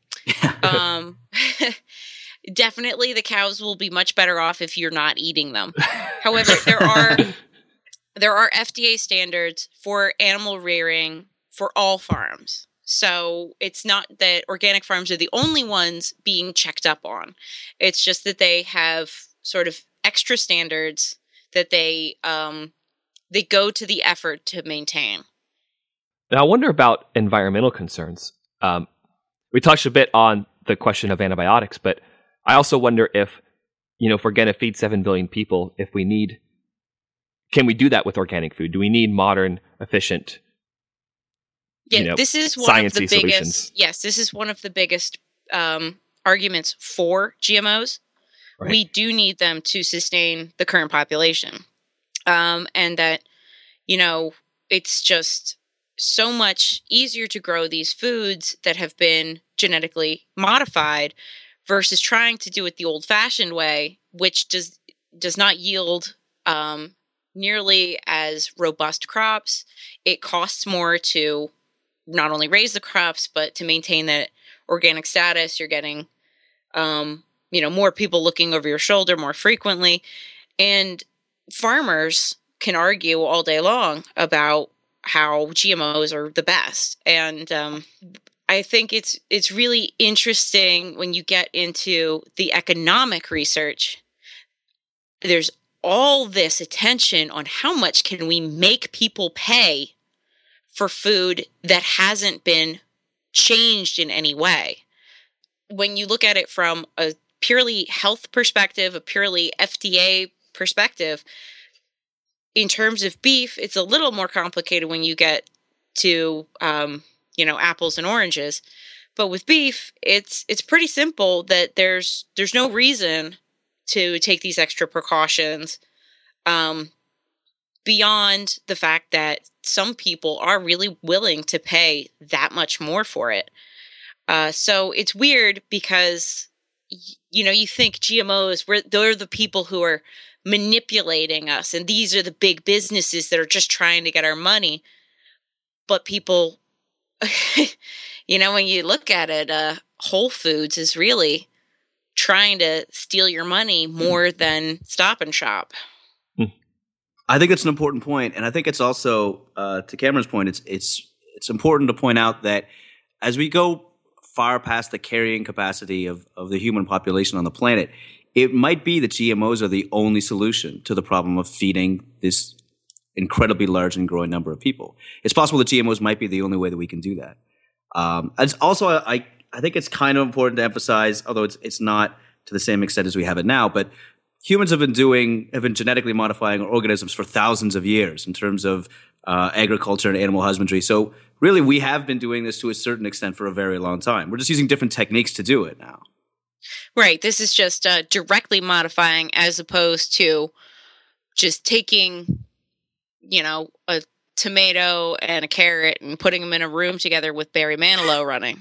um, definitely the cows will be much better off if you're not eating them. However, there are there are F D A standards for animal rearing for all farms. So it's not that organic farms are the only ones being checked up on. It's just that they have sort of extra standards that they um, they go to the effort to maintain. Now, I wonder about environmental concerns. Um, we touched a bit on the question of antibiotics, but I also wonder if, you know, if we're going to feed seven billion people, if we need, can we do that with organic food? Do we need modern, efficient, yeah, you know, this is one of the biggest, solutions? Yes, this is one of the biggest um, arguments for G M Os. Right. We do need them to sustain the current population. Um, and that, you know, it's just so much easier to grow these foods that have been genetically modified versus trying to do it the old-fashioned way, which does does not yield um, nearly as robust crops. It costs more to not only raise the crops, but to maintain that organic status. You're getting, um, you know, more people looking over your shoulder more frequently. And farmers can argue all day long about how G M Os are the best. And um, I think it's it's really interesting when you get into the economic research. There's all this attention on how much can we make people pay for food that hasn't been changed in any way. When you look at it from a purely health perspective, a purely F D A perspective, in terms of beef, it's a little more complicated when you get to um, you know, apples and oranges. But with beef, it's it's pretty simple that there's there's no reason to take these extra precautions um, beyond the fact that some people are really willing to pay that much more for it. Uh, so it's weird because, you know, you think G M Os, we're, they're the people who are manipulating us, and these are the big businesses that are just trying to get our money. But people... You know, when you look at it, uh, Whole Foods is really trying to steal your money more than Stop and Shop. I think it's an important point, and I think it's also, uh, to Cameron's point, it's it's it's important to point out that as we go far past the carrying capacity of, of the human population on the planet, it might be that G M Os are the only solution to the problem of feeding this incredibly large and growing number of people. It's possible that G M Os might be the only way that we can do that. Um, and also, I I think it's kind of important to emphasize, although it's it's not to the same extent as we have it now, but humans have been doing have been genetically modifying organisms for thousands of years in terms of uh, agriculture and animal husbandry. So really, we have been doing this to a certain extent for a very long time. We're just using different techniques to do it now. Right. This is just uh, directly modifying as opposed to just taking, you know, a tomato and a carrot and putting them in a room together with Barry Manilow running.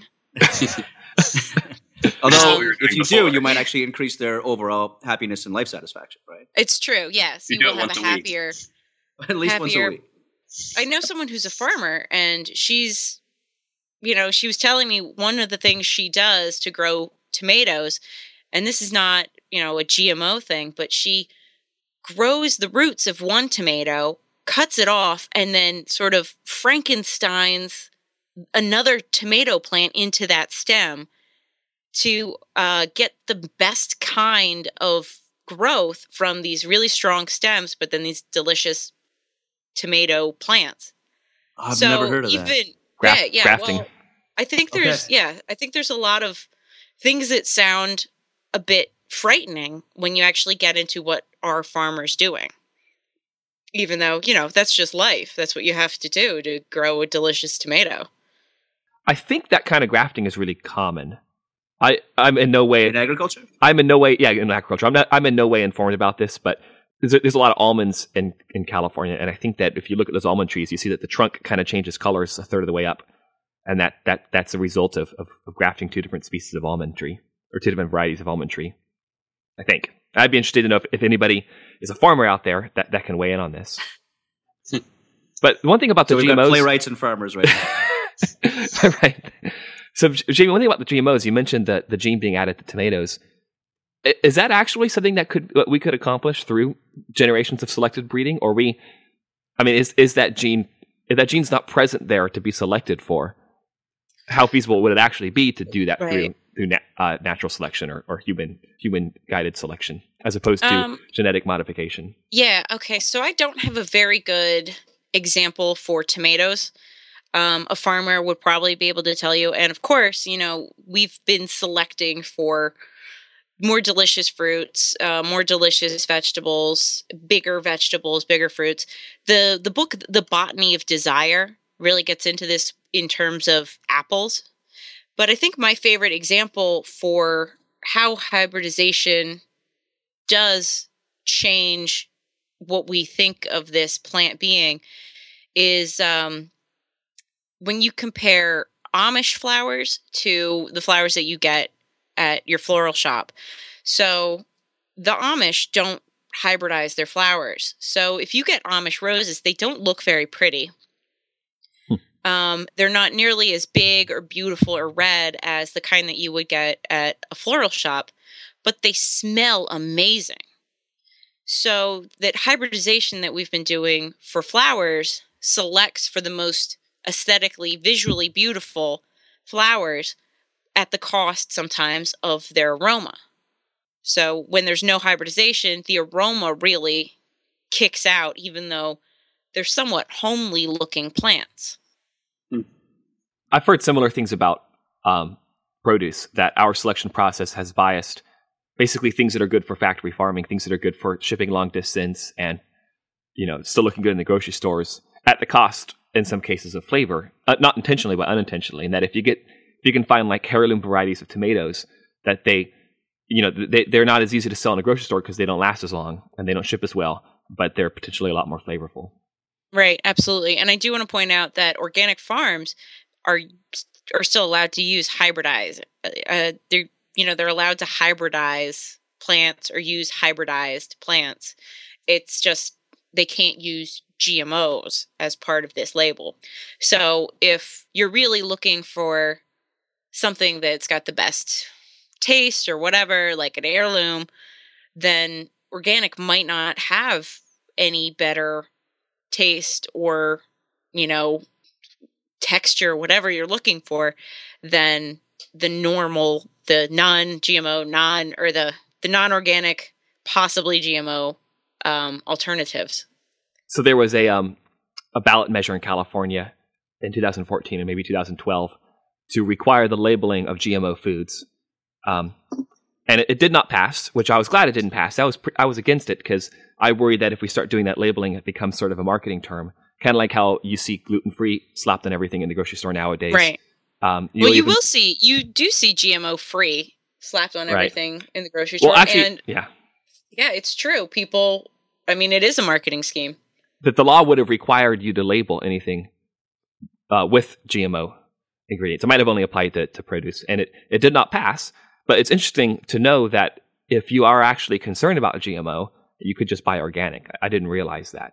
Although, if you before. do, you might actually increase their overall happiness and life satisfaction, right? It's true, yes. You, you will have a happier... At least happier, once a week. I know someone who's a farmer, and she's, you know, she was telling me one of the things she does to grow tomatoes, and this is not, you know, a G M O thing, but she grows the roots of one tomato, cuts it off, and then sort of Frankensteins another tomato plant into that stem to uh, get the best kind of growth from these really strong stems, but then these delicious tomato plants. I've so never heard of even, that. Graf- yeah, yeah, grafting. Well, I think there's, okay. yeah, I think there's a lot of things that sound a bit frightening when you actually get into what are farmers doing. Even though, you know, that's just life. That's what you have to do to grow a delicious tomato. I think that kind of grafting is really common. I, I'm in no way... In agriculture? I'm in no way... Yeah, in agriculture. I'm not. I'm in no way informed about this, but there's a, there's a lot of almonds in, in California, and I think that if you look at those almond trees, you see that the trunk kind of changes colors a third of the way up, and that, that that's a result of, of, of grafting two different species of almond tree, or two different varieties of almond tree, I think. I'd be interested to know if, if anybody is a farmer out there that, that can weigh in on this. But one thing about the so we've G M Os... got playwrights and farmers right now. Right. So, Jamie, one thing about the G M Os, you mentioned the, the gene being added to tomatoes. Is that actually something that could we could accomplish through generations of selected breeding? Or we... I mean, is is that gene... If that gene's not present there to be selected for, how feasible would it actually be to do that right. through... through na- uh, natural selection or, or human human guided selection as opposed to um, genetic modification? Yeah, okay. So I don't have a very good example for tomatoes. Um, a farmer would probably be able to tell you. And of course, you know, we've been selecting for more delicious fruits, uh, more delicious vegetables, bigger vegetables, bigger fruits. The the book, The Botany of Desire, really gets into this in terms of apples. But I think my favorite example for how hybridization does change what we think of this plant being is um, when you compare Amish flowers to the flowers that you get at your floral shop. So the Amish don't hybridize their flowers. So if you get Amish roses, they don't look very pretty. Um, they're not nearly as big or beautiful or red as the kind that you would get at a floral shop, but they smell amazing. So that hybridization that we've been doing for flowers selects for the most aesthetically, visually beautiful flowers at the cost sometimes of their aroma. So when there's no hybridization, the aroma really kicks out, even though they're somewhat homely looking plants. I've heard similar things about um, produce, that our selection process has biased basically things that are good for factory farming, things that are good for shipping long distance and, you know, still looking good in the grocery stores at the cost in some cases of flavor, uh, not intentionally but unintentionally. And that if you get if you can find like heirloom varieties of tomatoes that they, you know, they they're not as easy to sell in a grocery store because they don't last as long and they don't ship as well, but they're potentially a lot more flavorful. Right, absolutely. And I do want to point out that organic farms are are still allowed to use hybridize. Uh, they're you know they're allowed to hybridize plants or use hybridized plants. It's just they can't use G M Os as part of this label. So if you're really looking for something that's got the best taste or whatever, like an heirloom, then organic might not have any better taste or, you know, texture, whatever you're looking for, than the normal, the non-G M O, non or the the non-organic, possibly G M O um, alternatives. So there was a um, a ballot measure in California in two thousand fourteen and maybe two thousand twelve to require the labeling of G M O foods, um, and it, it did not pass. Which I was glad it didn't pass. I was pre- I was against it because I worry that if we start doing that labeling, it becomes sort of a marketing term, kind of like how you see gluten free slapped on everything in the grocery store nowadays. Right. Um, well, you even, will see. You do see G M O free slapped on everything right. in the grocery well, store. Actually, and yeah, yeah, it's true. People. I mean, it is a marketing scheme. That the law would have required you to label anything uh, with G M O ingredients. It might have only applied to, to produce, and it, it did not pass. But it's interesting to know that if you are actually concerned about G M O, you could just buy organic. I didn't realize that.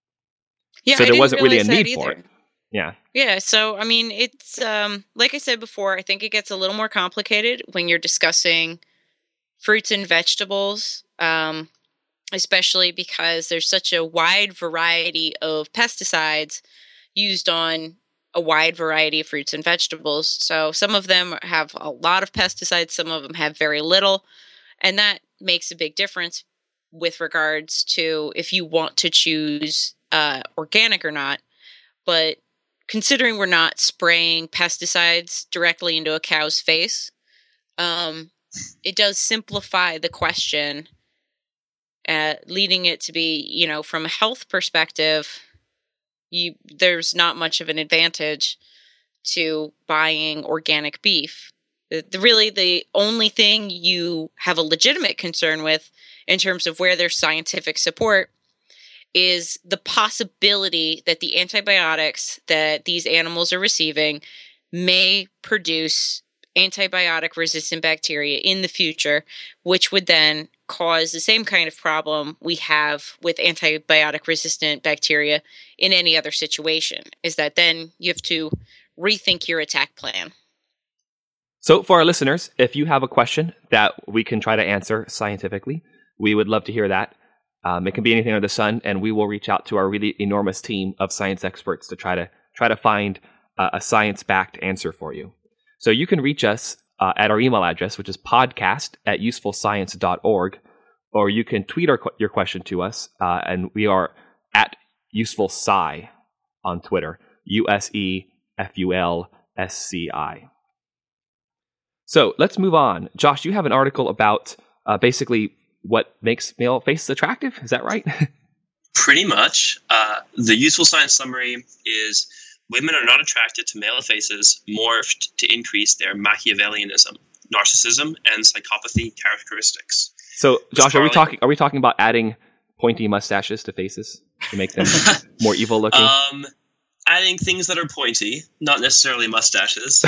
Yeah, so I there didn't wasn't really a realize need that for either. it. Yeah. Yeah, so I mean, it's um, like I said before, I think it gets a little more complicated when you're discussing fruits and vegetables. Um, especially because there's such a wide variety of pesticides used on a wide variety of fruits and vegetables. So some of them have a lot of pesticides, some of them have very little, and that makes a big difference with regards to if you want to choose uh, organic or not. But considering we're not spraying pesticides directly into a cow's face, um, it does simplify the question, Uh, leading it to be, you know, from a health perspective, you there's not much of an advantage to buying organic beef. The, the, really, the only thing you have a legitimate concern with in terms of where there's scientific support is the possibility that the antibiotics that these animals are receiving may produce antibiotic-resistant bacteria in the future, which would then cause the same kind of problem we have with antibiotic-resistant bacteria in any other situation, is that then you have to rethink your attack plan. So for our listeners, if you have a question that we can try to answer scientifically, we would love to hear that. Um, it can be anything under the sun, and we will reach out to our really enormous team of science experts to try to try to find uh, a science-backed answer for you. So you can reach us uh, at our email address, which is podcast at useful science dot org, or you can tweet our, your question to us, uh, and we are at usefulsci on Twitter, U S E F U L S C I. So let's move on. Josh, you have an article about uh, basically what makes male faces attractive. Is that right? Pretty much. Uh, the useful science summary is: women are not attracted to male faces morphed to increase their Machiavellianism, narcissism, and psychopathy characteristics. So, Josh, Carly, are we talking? Are we talking about adding pointy mustaches to faces to make them more evil looking? Um, adding things that are pointy, not necessarily mustaches.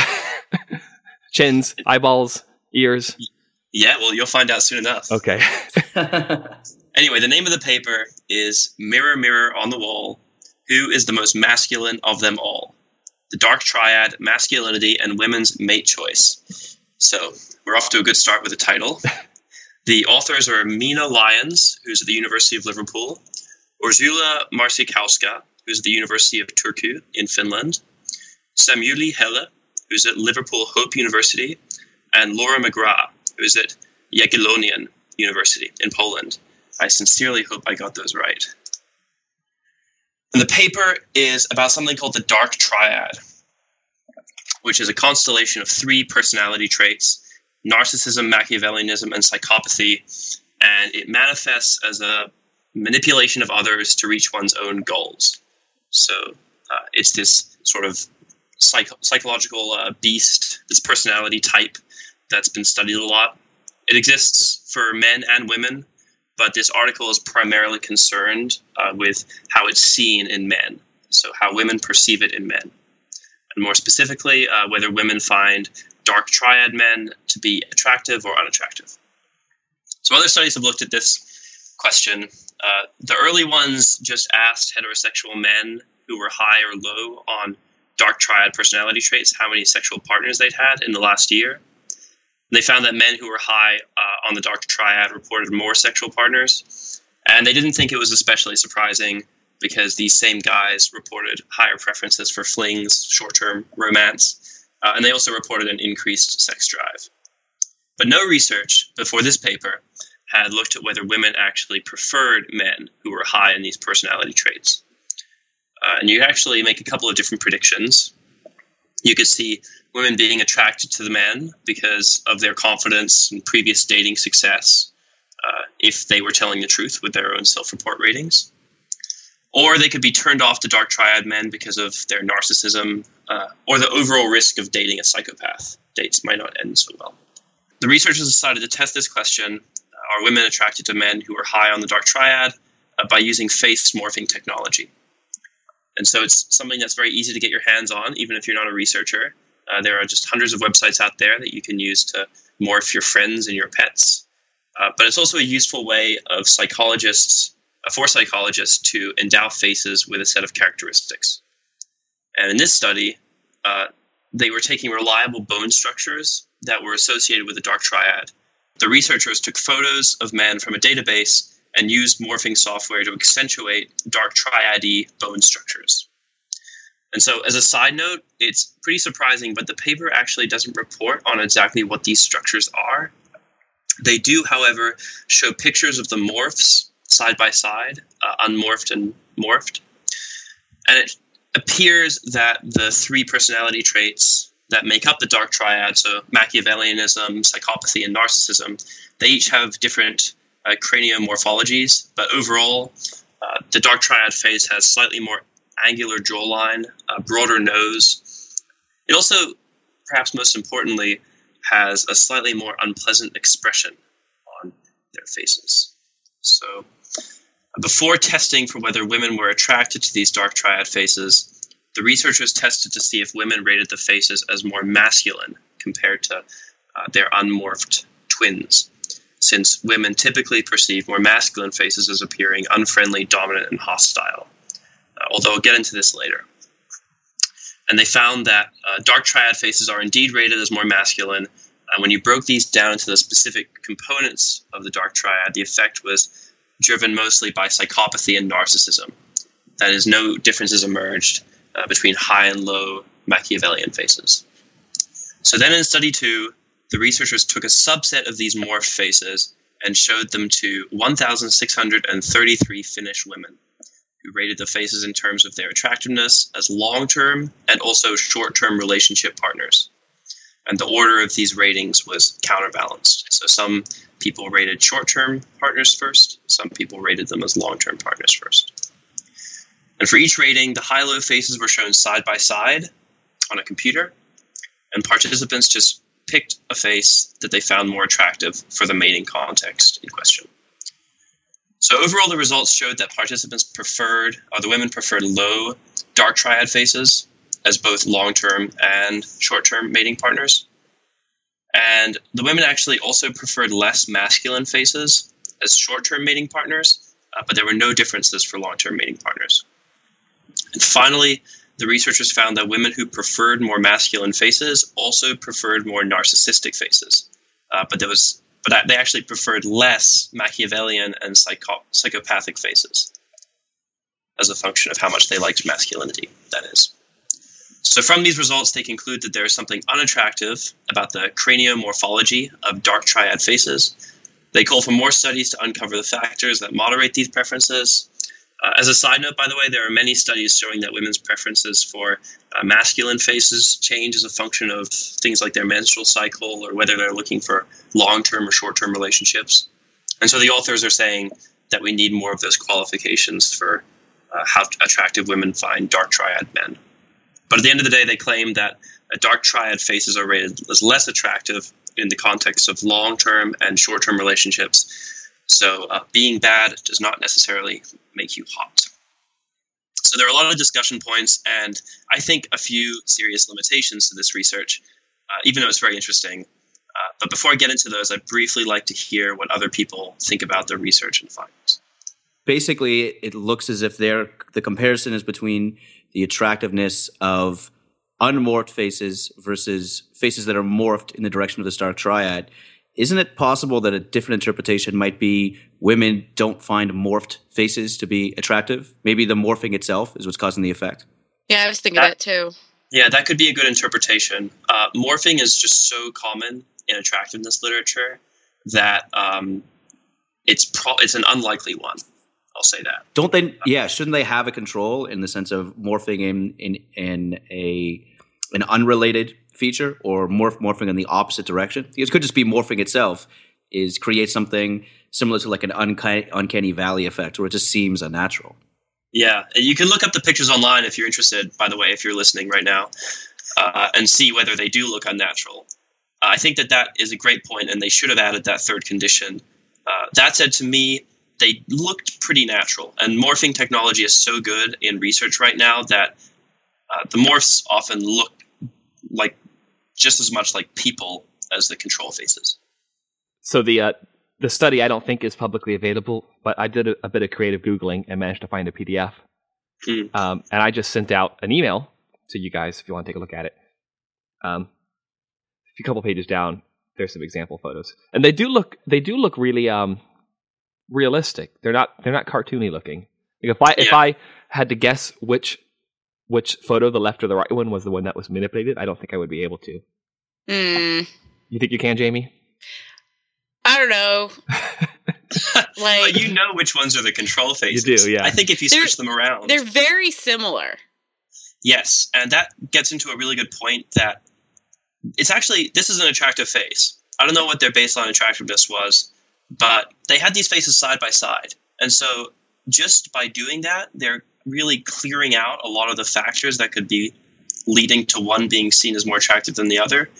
Chins, eyeballs, ears. Yeah, well, you'll find out soon enough. Okay. Anyway, the name of the paper is "Mirror, Mirror on the Wall, Who is the most masculine of them all? The Dark Triad, Masculinity, and Women's Mate Choice." So we're off to a good start with the title. The authors are Mina Lyons, who's at the University of Liverpool, Ursula Marsikowska, who's at the University of Turku in Finland, Samueli Helle, who's at Liverpool Hope University, and Laura McGrath, who's at Jagiellonian University in Poland. I sincerely hope I got those right. And the paper is about something called the Dark Triad, which is a constellation of three personality traits: narcissism, Machiavellianism, and psychopathy. And it manifests as a manipulation of others to reach one's own goals. So uh, it's this sort of psych- psychological uh, beast, this personality type that's been studied a lot. It exists for men and women, but this article is primarily concerned uh, with how it's seen in men, so how women perceive it in men. And more specifically, uh, whether women find dark triad men to be attractive or unattractive. So other studies have looked at this question. Uh, the early ones just asked heterosexual men who were high or low on dark triad personality traits how many sexual partners they'd had in the last year. They found that men who were high uh, on the dark triad reported more sexual partners, and they didn't think it was especially surprising because these same guys reported higher preferences for flings, short-term romance, uh, and they also reported an increased sex drive. But no research before this paper had looked at whether women actually preferred men who were high in these personality traits. Uh, and you actually make a couple of different predictions. You could see women being attracted to the men because of their confidence and previous dating success, uh, if they were telling the truth with their own self-report ratings. Or they could be turned off to dark triad men because of their narcissism, uh, or the overall risk of dating a psychopath. Dates might not end so well. The researchers decided to test this question, uh, are women attracted to men who are high on the dark triad, uh, by using face morphing technology. And so it's something that's very easy to get your hands on, even if you're not a researcher. Uh, there are just hundreds of websites out there that you can use to morph your friends and your pets. Uh, but it's also a useful way of psychologists, uh, for psychologists to endow faces with a set of characteristics. And in this study, uh, they were taking reliable bone structures that were associated with the dark triad. The researchers took photos of men from a database and used morphing software to accentuate dark triad-y bone structures. And so, as a side note, it's pretty surprising, but the paper actually doesn't report on exactly what these structures are. They do, however, show pictures of the morphs side by side, uh, unmorphed and morphed. And it appears that the three personality traits that make up the dark triad, so Machiavellianism, psychopathy, and narcissism, they each have different uh, craniomorphologies, but overall, uh, the dark triad face has slightly more angular jawline, a broader nose. It also, perhaps most importantly, has a slightly more unpleasant expression on their faces. So, before testing for whether women were attracted to these dark triad faces, the researchers tested to see if women rated the faces as more masculine compared to uh, their unmorphed twins, since women typically perceive more masculine faces as appearing unfriendly, dominant, and hostile. Uh, although I'll get into this later. And they found that uh, dark triad faces are indeed rated as more masculine. And when you broke these down into the specific components of the dark triad, the effect was driven mostly by psychopathy and narcissism. That is, no differences emerged uh, between high and low Machiavellian faces. So then in study two, the researchers took a subset of these morphed faces and showed them to one thousand six hundred thirty-three Finnish women, who rated the faces in terms of their attractiveness as long-term and also short-term relationship partners. And the order of these ratings was counterbalanced. So some people rated short-term partners first, some people rated them as long-term partners first. And for each rating, the high-low faces were shown side by side on a computer, and participants just picked a face that they found more attractive for the mating context in question. So overall, the results showed that participants preferred, or the women preferred low dark triad faces as both long-term and short-term mating partners. And the women actually also preferred less masculine faces as short-term mating partners, uh, but there were no differences for long-term mating partners. And finally, the researchers found that women who preferred more masculine faces also preferred more narcissistic faces, uh, but there was but they actually preferred less Machiavellian and psycho- psychopathic faces as a function of how much they liked masculinity, that is. So from these results, they conclude that there is something unattractive about the craniomorphology of dark triad faces. They call for more studies to uncover the factors that moderate these preferences. Uh, as a side note, by the way, there are many studies showing that women's preferences for uh, masculine faces change as a function of things like their menstrual cycle or whether they're looking for long-term or short-term relationships. And so the authors are saying that we need more of those qualifications for uh, how attractive women find dark triad men. But at the end of the day, they claim that dark triad faces are rated as less attractive in the context of long-term and short-term relationships. So uh, being bad does not necessarily make you hot. So there are a lot of discussion points, and I think a few serious limitations to this research, uh, even though it's very interesting. Uh, but before I get into those, I'd briefly like to hear what other people think about their research and findings. Basically, it looks as if they're, the comparison is between the attractiveness of unmorphed faces versus faces that are morphed in the direction of the Stark Triad. Isn't it possible that a different interpretation might be women don't find morphed faces to be attractive? Maybe the morphing itself is what's causing the effect. Yeah, I was thinking that, that too. Yeah, that could be a good interpretation. Uh, morphing is just so common in attractiveness literature that um, it's pro- it's an unlikely one. I'll say that. Don't they? Yeah, shouldn't they have a control in the sense of morphing in in, in a an unrelated feature, or morph morphing in the opposite direction? It could just be morphing itself is create something similar to like an uncanny, uncanny valley effect, where it just seems unnatural. Yeah, you can look up the pictures online if you're interested. By the way, if you're listening right now, uh, and see whether they do look unnatural. Uh, I think that that is a great point, and they should have added that third condition. Uh, that said, to me, they looked pretty natural, and morphing technology is so good in research right now that uh, the morphs often look like just as much like people as the control faces. So the uh, the study I don't think is publicly available, but I did a, a bit of creative Googling and managed to find a P D F. Hmm. Um, and I just sent out an email to you guys if you want to take a look at it. Um, a couple pages down, there's some example photos, and they do look they do look really um, realistic. They're not they're not cartoony looking. Like if I yeah. if I had to guess which which photo, the left or the right one, was the one that was manipulated, I don't think I would be able to. Mm. You think you can, Jamie? I don't know. Like, well, you Like, know which ones are the control faces. You do, yeah. I think if you They're- switch them around. they're very similar. Yes, and that gets into a really good point that it's actually, this is an attractive face. I don't know what their baseline attractiveness was, but they had these faces side by side. And so just by doing that, they're really clearing out a lot of the factors that could be leading to one being seen as more attractive than the other.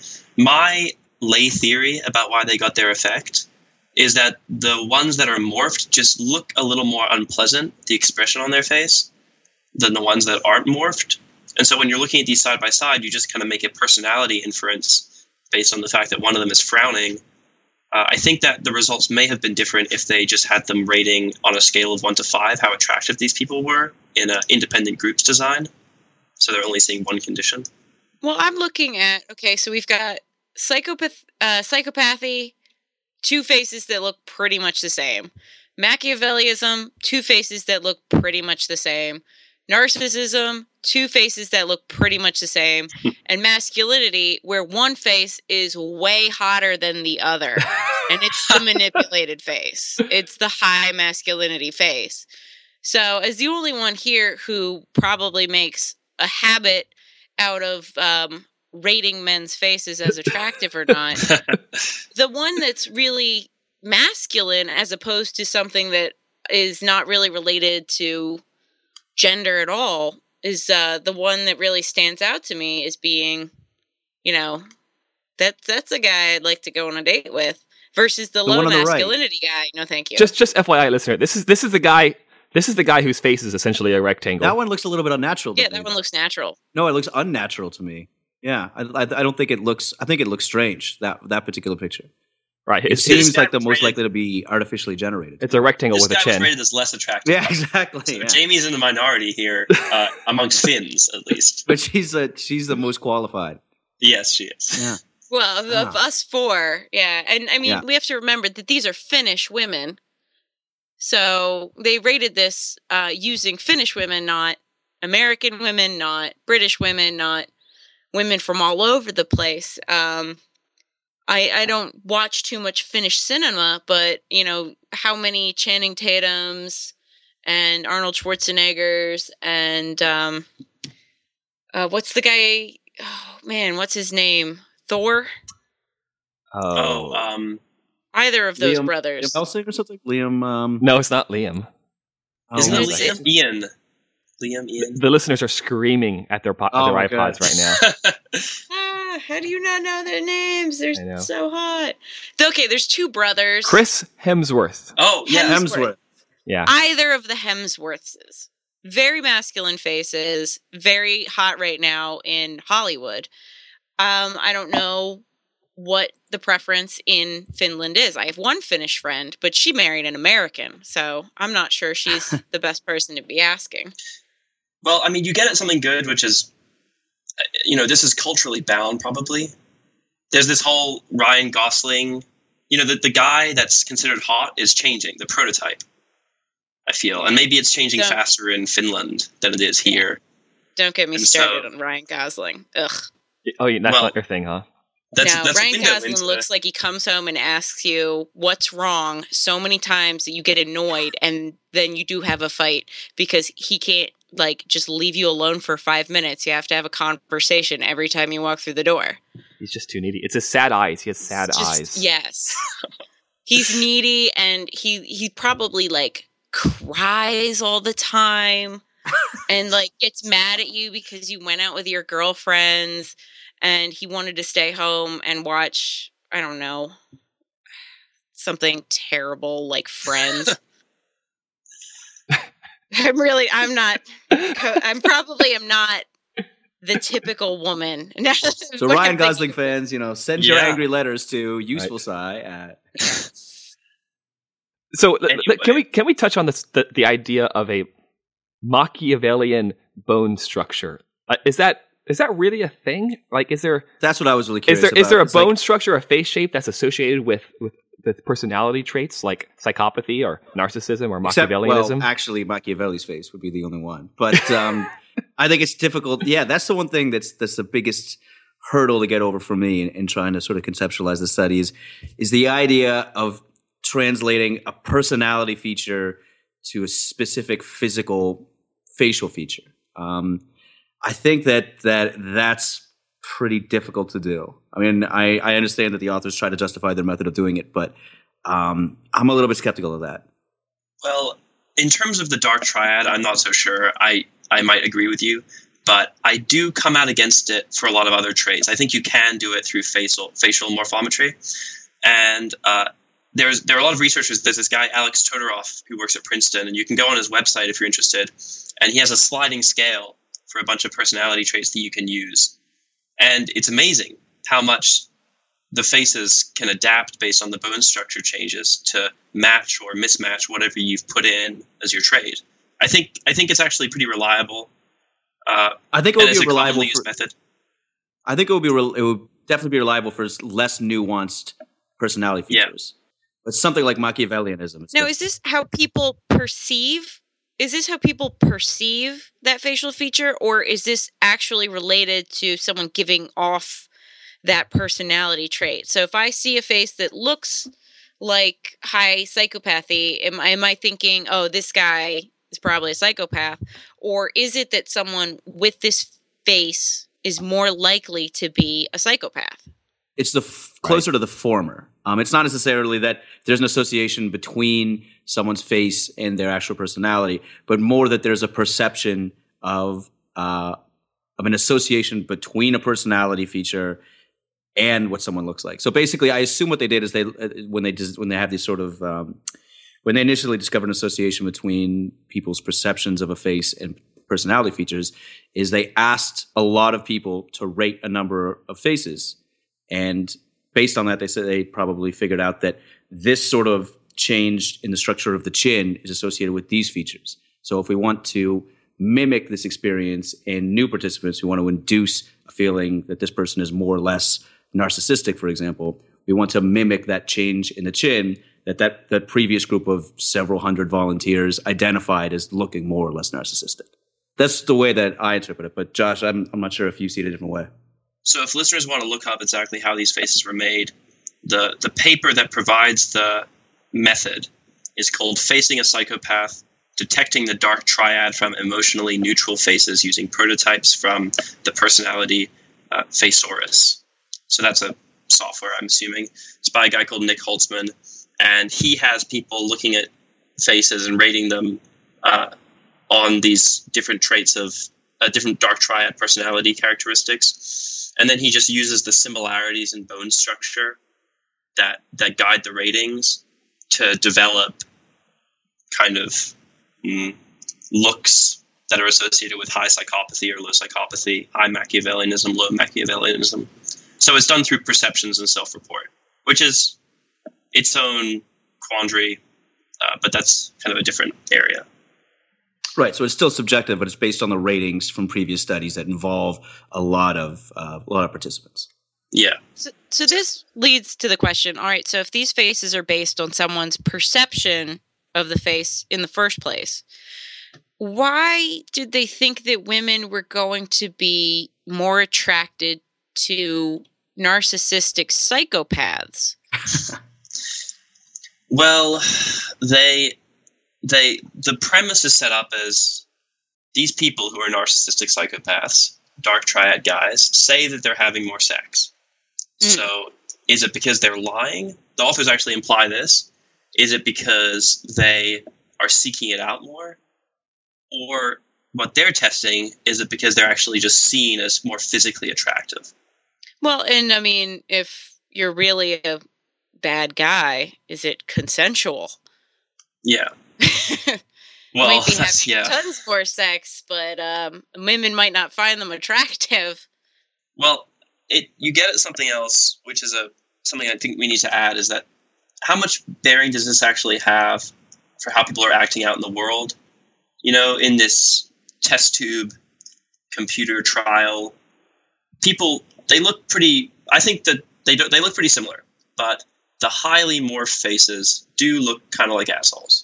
My lay theory about why they got their effect is that the ones that are morphed just look a little more unpleasant, the expression on their face, than the ones that aren't morphed. And so when you're looking at these side by side, you just kind of make a personality inference based on the fact that one of them is frowning. Uh, I think that the results may have been different if they just had them rating on a scale of one to five how attractive these people were in an independent groups design. So they're only seeing one condition. Well, I'm looking at, okay, so we've got psychopath, uh, psychopathy, two faces that look pretty much the same. Machiavellism, two faces that look pretty much the same. Narcissism, two faces that look pretty much the same. And masculinity, where one face is way hotter than the other. And it's the manipulated face. It's the high masculinity face. So as the only one here who probably makes a habit out of um, rating men's faces as attractive or not, the one that's really masculine as opposed to something that is not really related to gender at all is uh, the one that really stands out to me as being, you know, that that's a guy I'd like to go on a date with versus the, The low one on the right. masculinity guy. No, thank you. Just just F Y I, listener, this is this is the guy this is the guy whose face is essentially a rectangle. That one looks a little bit unnatural. to yeah, me, that one though. looks natural. No, it looks unnatural to me. Yeah, I, I, I don't think it looks. I think it looks strange, that that particular picture. Right. It It's, seems this guy like the was most rated- likely to be artificially generated. it's a rectangle This with a guy was chin. rated as less attractive. Yeah, exactly. So yeah. Jamie's in the minority here, uh, amongst Finns at least. But she's a, she's the most qualified. Yes, she is. Yeah. Well, of, of Ah. us four, yeah. And I mean, Yeah. we have to remember that these are Finnish women. So they rated this uh, using Finnish women, not American women, not British women, not women from all over the place. Um, I, I don't watch too much Finnish cinema, but, you know, how many Channing Tatums and Arnold Schwarzeneggers and um, uh, what's the guy? Oh, man, what's his name? Thor? Oh, um, Either of those Liam- brothers. Liam Helsing or something? Liam. Um, No, it's not Liam. oh, isn't what it was Liam? that? Ian? Liam, Ian. The listeners are screaming at their, po- Oh their my iPods God. right now. Ah, how do you not know their names? I know. They're so hot. Okay, there's two brothers. Chris Hemsworth. Oh, yeah. Hemsworth. Hemsworth. Yeah. Either of the Hemsworths. Very masculine faces. Very hot right now in Hollywood. Um, I don't know what the preference in Finland is. I have one Finnish friend, but she married an American, so I'm not sure she's the best person to be asking. Well, I mean, you get at something good, which is, uh, you know, this is culturally bound, probably. There's this whole Ryan Gosling, you know, the, the guy that's considered hot is changing, the prototype, I feel. And maybe it's changing Don't- faster in Finland than it is here. Don't get me And started so- on Ryan Gosling. Ugh. Oh, yeah, that's Well- not your thing, huh? That's, now, that's the Ryan thing, though, Gosling into looks the- like he comes home and asks you what's wrong so many times that you get annoyed, and then you do have a fight because he can't like just leave you alone for five minutes. You have to have a conversation every time you walk through the door. He's just too needy. It's his sad eyes. He has sad Just- eyes. Yes. He's needy, and he he probably like cries all the time and like gets mad at you because you went out with your girlfriends and he wanted to stay home and watch, I don't know, something terrible like Friends. I'm really, I'm not, I'm probably am not the typical woman. So Ryan Gosling fans, you know, send your Yeah. angry letters to useful sigh at. So th- th- Anyway. can we can we touch on this the, the idea of a Machiavellian bone structure? Uh, is that is that really a thing? Like, is there That's what I was really is curious there about. is there a It's like- bone structure, a face shape that's associated with with with personality traits like psychopathy or narcissism or Except, Machiavellianism? well, actually, Machiavelli's face would be the only one. But um, I think it's difficult. Yeah, that's the one thing that's that's the biggest hurdle to get over for me in, in trying to sort of conceptualize the studies is the idea of translating a personality feature to a specific physical facial feature. Um, I think that that that's pretty difficult to do. I mean, I, I understand that the authors try to justify their method of doing it, but um, I'm a little bit skeptical of that. Well, in terms of the dark triad, I'm not so sure. I, I might agree with you, but I do come out against it for a lot of other traits. I think you can do it through facial facial morphometry. And uh, there's there are a lot of researchers. There's this guy, Alex Todorov, who works at Princeton, and you can go on his website if you're interested. And he has a sliding scale for a bunch of personality traits that you can use. And it's amazing how much the faces can adapt based on the bone structure changes to match or mismatch whatever you've put in as your trait. I think I think it's actually pretty reliable. Uh, I think it and would it's be a reliable. commonly For, used method. I think it would be. Re, it would definitely be reliable for s- less nuanced personality Yeah. features. But something like Machiavellianism. It's Now, different. is this how people perceive? Is this how people perceive that facial feature, or is this actually related to someone giving off that personality trait? So, if I see a face that looks like high psychopathy, am, am I thinking, "Oh, this guy is probably a psychopath," or is it that someone with this face is more likely to be a psychopath? It's the f- closer to the former. Um, it's not necessarily that there's an association between someone's face and their actual personality, but more that there's a perception of uh, of an association between a personality feature and what someone looks like. So basically, I assume what they did is they uh, when they dis- when they have these sort of um, when they initially discovered an association between people's perceptions of a face and personality features, is they asked a lot of people to rate a number of faces. And based on that, they said they probably figured out that this sort of change in the structure of the chin is associated with these features. So if we want to mimic this experience in new participants, we want to induce a feeling that this person is more or less narcissistic, for example, we want to mimic that change in the chin that that, that previous group of several hundred volunteers identified as looking more or less narcissistic. That's the way that I interpret it. But Josh, I'm, I'm not sure if you see it a different way. So if listeners want to look up exactly how these faces were made, the, the paper that provides the method is called Facing a Psychopath, Detecting the Dark Triad from Emotionally Neutral Faces Using Prototypes from the Personality uh, Facesaurus. So that's a software, I'm assuming. It's by a guy called Nick Holtzman, and he has people looking at faces and rating them uh, on these different traits of uh, different dark triad personality characteristics. And then he just uses the similarities in bone structure that, that guide the ratings to develop kind of mm, looks that are associated with high psychopathy or low psychopathy, high Machiavellianism, low Machiavellianism. So it's done through perceptions and self-report, which is its own quandary, uh, but that's kind of a different area. Right. So it's still subjective, but it's based on the ratings from previous studies that involve a lot of uh, a lot of participants. Yeah. So, so this leads to the question, all right, so if these faces are based on someone's perception of the face in the first place, why did they think that women were going to be more attracted to narcissistic psychopaths? Well, they they the premise is set up as these people who are narcissistic psychopaths, dark triad guys, say that they're having more sex. Mm. So is it because they're lying? The authors actually imply this. Is it because they are seeking it out more? Or what they're testing, is it because they're actually just seen as more physically attractive? Well, and I mean, if you're really a bad guy, is it consensual? Yeah. Well, might be that's, having yeah. tons more sex, but um, women might not find them attractive. Well, it you get at something else, which is a something I think we need to add, is that how much bearing does this actually have for how people are acting out in the world? You know, in this test tube computer trial, people, they look pretty, I think that they do, they look pretty similar, but the highly morphed faces do look kind of like assholes.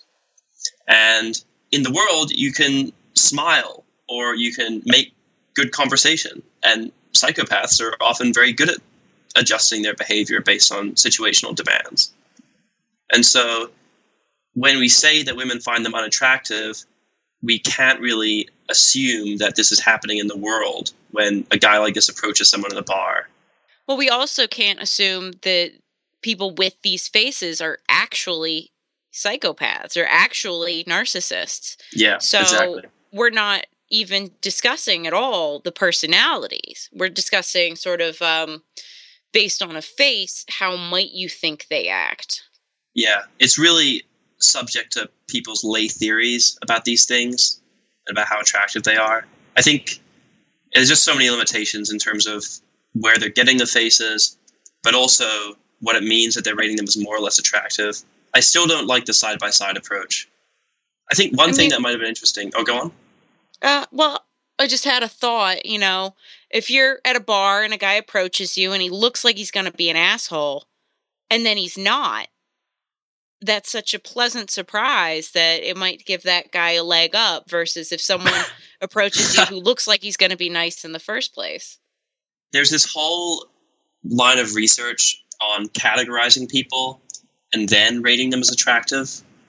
And in the world, you can smile or you can make good conversation. And psychopaths are often very good at adjusting their behavior based on situational demands. And so when we say that women find them unattractive, we can't really assume that this is happening in the world when a guy like this approaches someone in a bar. Well, we also can't assume that people with these faces are actually psychopaths or actually narcissists. Yeah, so exactly. We're not even discussing at all the personalities. We're discussing sort of um, based on a face, how might you think they act? Yeah, it's really subject to people's lay theories about these things and about how attractive they are. I think there's just so many limitations in terms of where they're getting the faces, but also what it means that they're rating them as more or less attractive. I still don't like the side-by-side approach. I think one I thing mean, that might have been interesting... Oh, go on. Uh, well, I just had a thought, you know, if you're at a bar and a guy approaches you and he looks like he's going to be an asshole, and then he's not, that's such a pleasant surprise that it might give that guy a leg up versus if someone approaches you who looks like he's going to be nice in the first place. There's this whole line of research on categorizing people and then rating them as attractive.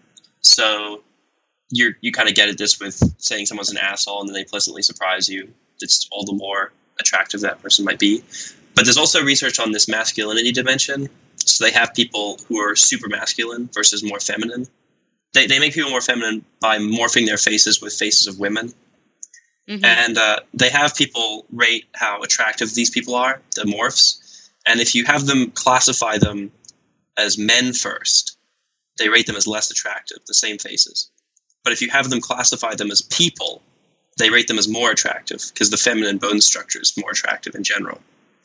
So you're, you kind of get at this with saying someone's an asshole and then they pleasantly surprise you. It's all the more attractive that person might be. But there's also research on this masculinity dimension. So they have people who are super masculine versus more feminine. They they make people more feminine by morphing their faces with faces of women. Mm-hmm. And uh, they have people rate how attractive these people are, the morphs. And if you have them classify them as men first, they rate them as less attractive, the same faces. But if you have them classify them as people, they rate them as more attractive because the feminine bone structure is more attractive in general.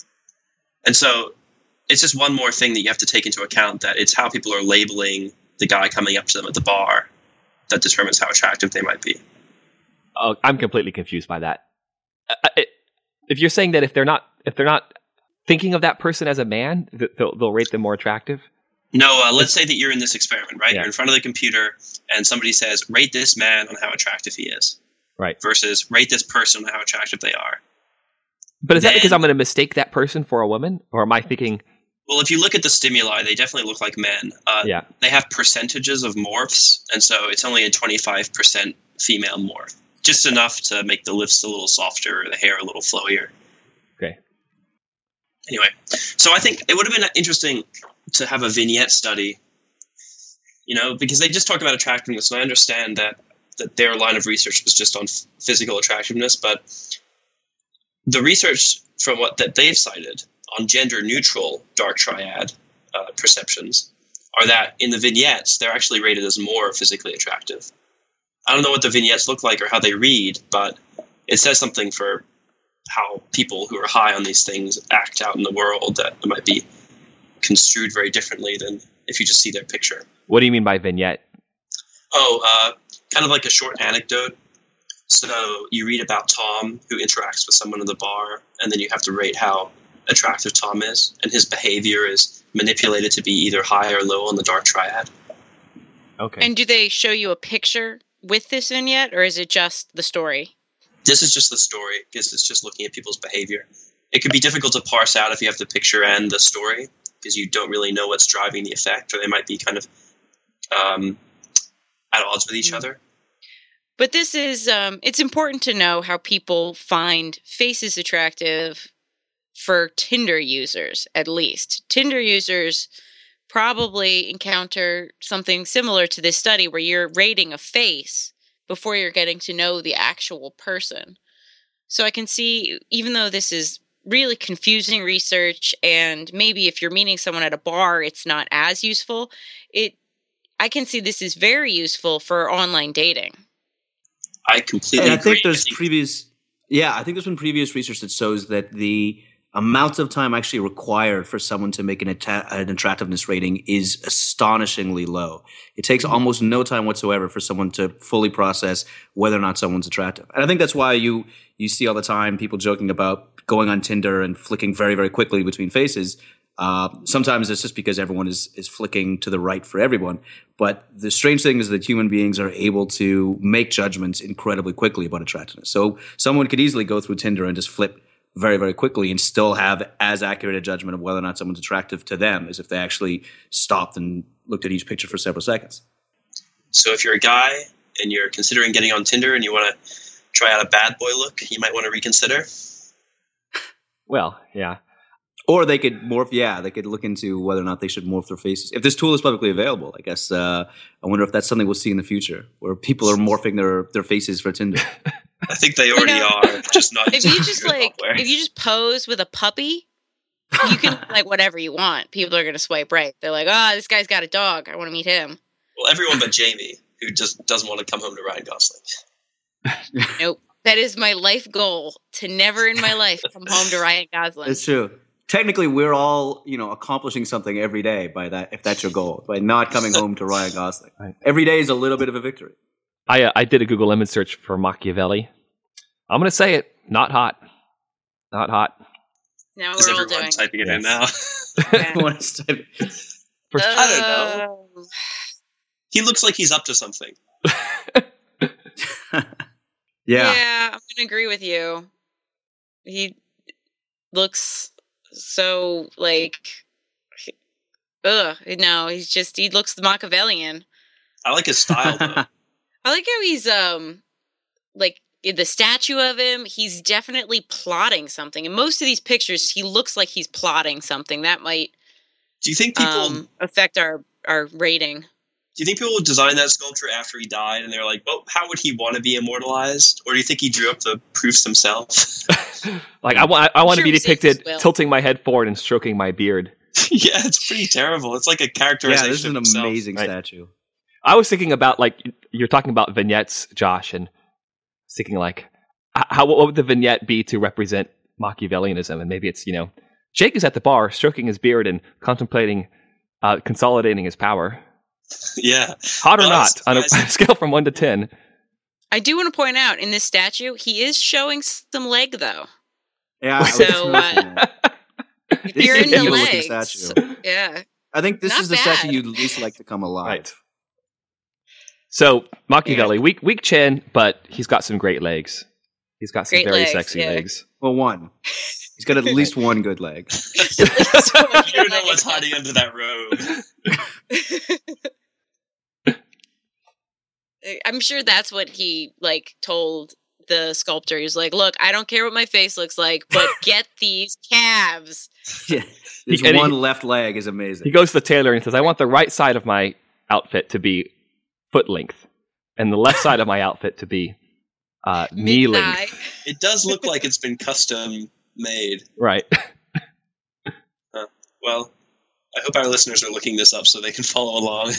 And so it's just one more thing that you have to take into account, that it's how people are labeling the guy coming up to them at the bar that determines how attractive they might be. Oh, I'm completely confused by that. Uh, it, if you're saying that if they're not if they're not thinking of that person as a man, they'll, they'll rate them more attractive? No, uh, let's say that you're in this experiment, right? Yeah. You're in front of the computer and somebody says, rate this man on how attractive he is. Right. Versus rate this person on how attractive they are. But is then, that because I'm going to mistake that person for a woman? Or am I thinking... Well, if you look at the stimuli, they definitely look like men. Uh, yeah. They have percentages of morphs, and so it's only a twenty-five percent female morph. Just enough to make the lips a little softer, the hair a little flowier. Okay. Anyway, so I think it would have been interesting to have a vignette study, you know, because they just talk about attractiveness, and I understand that that their line of research was just on f- physical attractiveness, but the research from what that they've cited on gender-neutral dark triad uh, perceptions are that in the vignettes, they're actually rated as more physically attractive. I don't know what the vignettes look like or how they read, but it says something for how people who are high on these things act out in the world that might be construed very differently than if you just see their picture. What do you mean by vignette? Oh, uh, kind of like a short anecdote. So you read about Tom who interacts with someone in the bar, and then you have to rate how attractive Tom is, and his behavior is manipulated to be either high or low on the dark triad. Okay. And do they show you a picture with this vignette, or is it just the story? This is just the story, because it's just looking at people's behavior. It could be difficult to parse out if you have the picture and the story, because you don't really know what's driving the effect, or they might be kind of um, at odds with each mm-hmm. other. But this is, um, it's important to know how people find faces attractive for Tinder users, at least. Tinder users probably encounter something similar to this study where you're rating a face before you're getting to know the actual person. So I can see, even though this is really confusing research, and maybe if you're meeting someone at a bar, it's not as useful, it I can see this is very useful for online dating. I completely and I agree. think there's I think- previous, yeah, I think there's been previous research that shows that the amount of time actually required for someone to make an, atta- an attractiveness rating is astonishingly low. It takes mm-hmm. almost no time whatsoever for someone to fully process whether or not someone's attractive. And I think that's why you you see all the time people joking about going on Tinder and flicking very, very quickly between faces. Uh, sometimes it's just because everyone is is flicking to the right for everyone. But the strange thing is that human beings are able to make judgments incredibly quickly about attractiveness. So someone could easily go through Tinder and just flip very, very quickly and still have as accurate a judgment of whether or not someone's attractive to them as if they actually stopped and looked at each picture for several seconds. So if you're a guy and you're considering getting on Tinder and you want to try out a bad boy look, you might want to reconsider. Well, yeah. Or they could morph, yeah, they could look into whether or not they should morph their faces. If this tool is publicly available, I guess, uh, I wonder if that's something we'll see in the future, where people are morphing their, their faces for Tinder. I think they already you know, are, just not. If you just like, if you just pose with a puppy, you can like whatever you want. People are going to swipe right. They're like, oh, this guy's got a dog. I want to meet him. Well, everyone but Jamie, who just doesn't want to come home to Ryan Gosling. Nope. That is my life goal, to never in my life come home to Ryan Gosling. It's true. Technically, we're all, you know, accomplishing something every day by that, if that's your goal, by not coming home to Ryan Gosling. Right. Every day is a little bit of a victory. I uh, I did a Google image search for Machiavelli. I'm going to say it. Not hot. Not hot. Now Is we're all everyone doing. typing it yes. in now? Yeah. For, uh, I don't know. He looks like he's up to something. yeah. Yeah, I'm going to agree with you. He looks so, like, ugh, no, he's just, he looks Machiavellian. I like his style, though. I like how he's, um, like, in the statue of him, he's definitely plotting something. In most of these pictures, he looks like he's plotting something. That might Do you think people um, affect our, our rating. Do you think people would design that sculpture after he died and they're like, well, how would he want to be immortalized? Or do you think he drew up the proofs himself? Like, I, I, I want to sure be depicted well. tilting my head forward and stroking my beard. Yeah, it's pretty terrible. It's like a characterization. Yeah, this is an of himself. amazing Right. statue. I was thinking about, like, you're talking about vignettes, Josh, and thinking, like, how what would the vignette be to represent Machiavellianism? And maybe it's, you know, Jake is at the bar stroking his beard and contemplating uh, consolidating his power. Yeah. Hot or Well, not, on a, surprising. on a scale from one to ten. I do want to point out, in this statue, he is showing some leg, though. Yeah, I was So, just uh, mentioning that. If This you're is an into evil-looking legs, statue. yeah. I think this Not is the bad. statue you'd least like to come alive. Right. So, Machiavelli, weak, weak chin, but he's got some great legs. He's got some Great very legs, sexy yeah. legs. Well, one. He's got at least one good leg. You don't know what's hiding under that robe. I'm sure that's what he like told the sculptor. He's like, "Look, I don't care what my face looks like, but get these calves." Yeah. His And he- one left leg is amazing. He goes to the tailor and says, I want the right side of my outfit to be foot length. and the left side of my outfit to be uh, kneeling. Mid-thigh. It does look like it's been custom made. Right. Huh. Well, I hope our listeners are looking this up so they can follow along.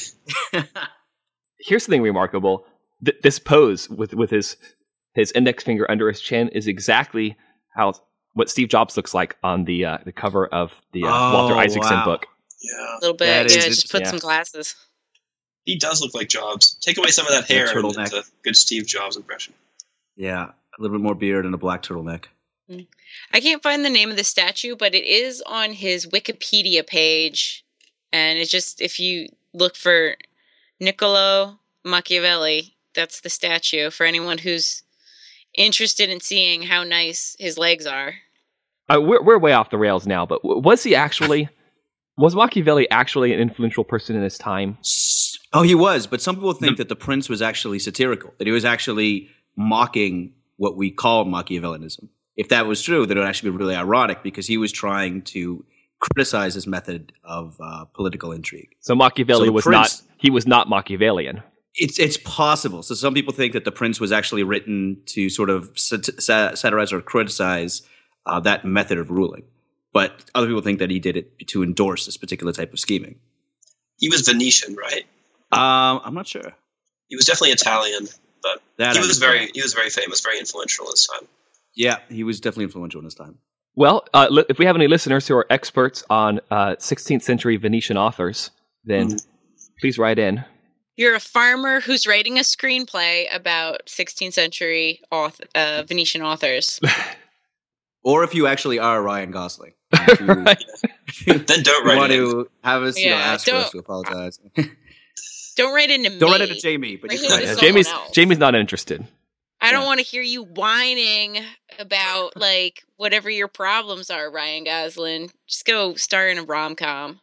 Here's something remarkable. Th- this pose with, with his his index finger under his chin is exactly how what Steve Jobs looks like on the uh, the cover of the uh, Oh, Walter Isaacson wow. book. Yeah, A little bit. That is Yeah, just put interesting. some glasses. he does look like Jobs. Take away some of that The hair, and turtleneck. it's a good Steve Jobs impression. Yeah, a little bit more beard and a black turtleneck. I can't find the name of the statue, but it is on his Wikipedia page. And it's just, if you look for Niccolo Machiavelli, that's the statue for anyone who's interested in seeing how nice his legs are. Uh, we're we're way off the rails now, but w- was he actually was Machiavelli actually an influential person in his time? S- Oh, he was, but some people think that the prince was actually satirical, that he was actually mocking what we call Machiavellianism. If that was true, then it would actually be really ironic because he was trying to criticize his method of uh, political intrigue. So Machiavelli So was Prince- not he was not Machiavellian. It's it's possible. So some people think that the prince was actually written to sort of sat- sa- satirize or criticize uh, that method of ruling, but other people think that he did it to endorse this particular type of scheming. He was Venetian, right? Um, I'm not sure. He was definitely Italian, but That he I was know. very he was very famous, very influential in his time. Yeah, he was definitely influential in his time. Well, uh, li- if we have any listeners who are experts on uh, sixteenth century Venetian authors, then Mhm. please write in. You're a farmer who's writing a screenplay about sixteenth century author, uh, Venetian authors. Or if you actually are Ryan Gosling. If you, Right. Then don't you write want it in. to have us, you know, Yeah, ask for us don't- to apologize. Don't write into me. Don't write it to Jamie, but Right you here can to write someone it. Jamie's else. Jamie's not interested. I don't Yeah. want to hear you whining about like whatever your problems are, Ryan Gosling. Just go star in a rom com.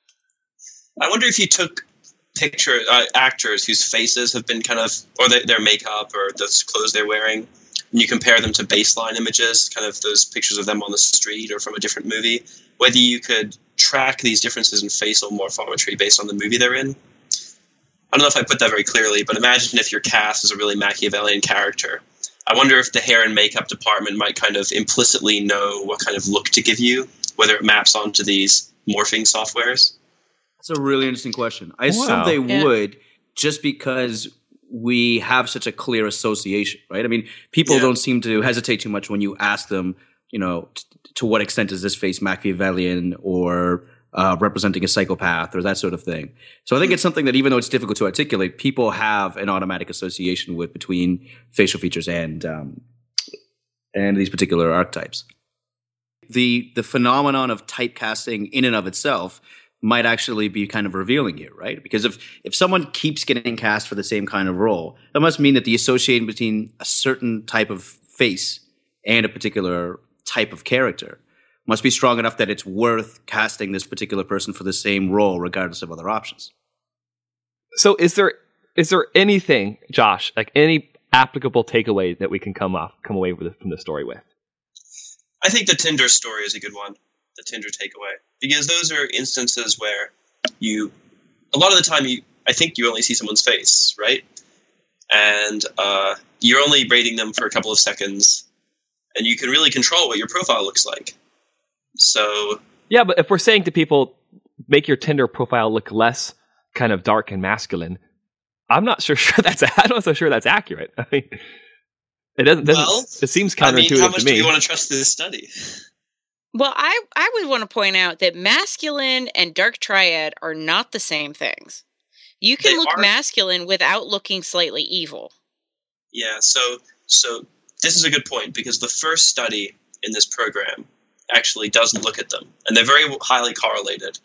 I wonder if you took picture uh, actors whose faces have been kind of, or they, their makeup or the clothes they're wearing, and you compare them to baseline images, kind of those pictures of them on the street or from a different movie, whether you could track these differences in facial morphometry based on the movie they're in. I don't know if I put that very clearly, but imagine if your cast is a really Machiavellian character. I wonder if the hair and makeup department might kind of implicitly know what kind of look to give you, whether it maps onto these morphing softwares. That's a really interesting question. I assume Wow. they Yeah. would just because we have such a clear association, right? I mean, people Yeah. don't seem to hesitate too much when you ask them, you know, t- to what extent is this face Machiavellian or uh, representing a psychopath or that sort of thing. So I think it's something that even though it's difficult to articulate, people have an automatic association with between facial features and um, and these particular archetypes. The the phenomenon of typecasting in and of itself might actually be kind of revealing here, right? Because if if someone keeps getting cast for the same kind of role, that must mean that the association between a certain type of face and a particular type of character must be strong enough that it's worth casting this particular person for the same role regardless of other options. So is there is there anything, Josh, like any applicable takeaway that we can come off come away with from the story with? I think the Tinder story is a good one, the Tinder takeaway, because those are instances where you, a lot of the time, you, I think you only see someone's face, right? And uh, you're only rating them for a couple of seconds, and you can really control what your profile looks like. So, Yeah, but if we're saying to people, make your Tinder profile look less kind of dark and masculine, I'm not sure, sure that's I'm not so sure that's accurate. I mean, it doesn't. doesn't well, it seems I counterintuitive mean, how much to me. do you want to trust this study? Well, I, I would want to point out that masculine and dark triad are not the same things. You can They look are- masculine without looking slightly evil. Yeah, so so this is a good point, because the first study in this program actually doesn't look at them, and they're very highly correlated.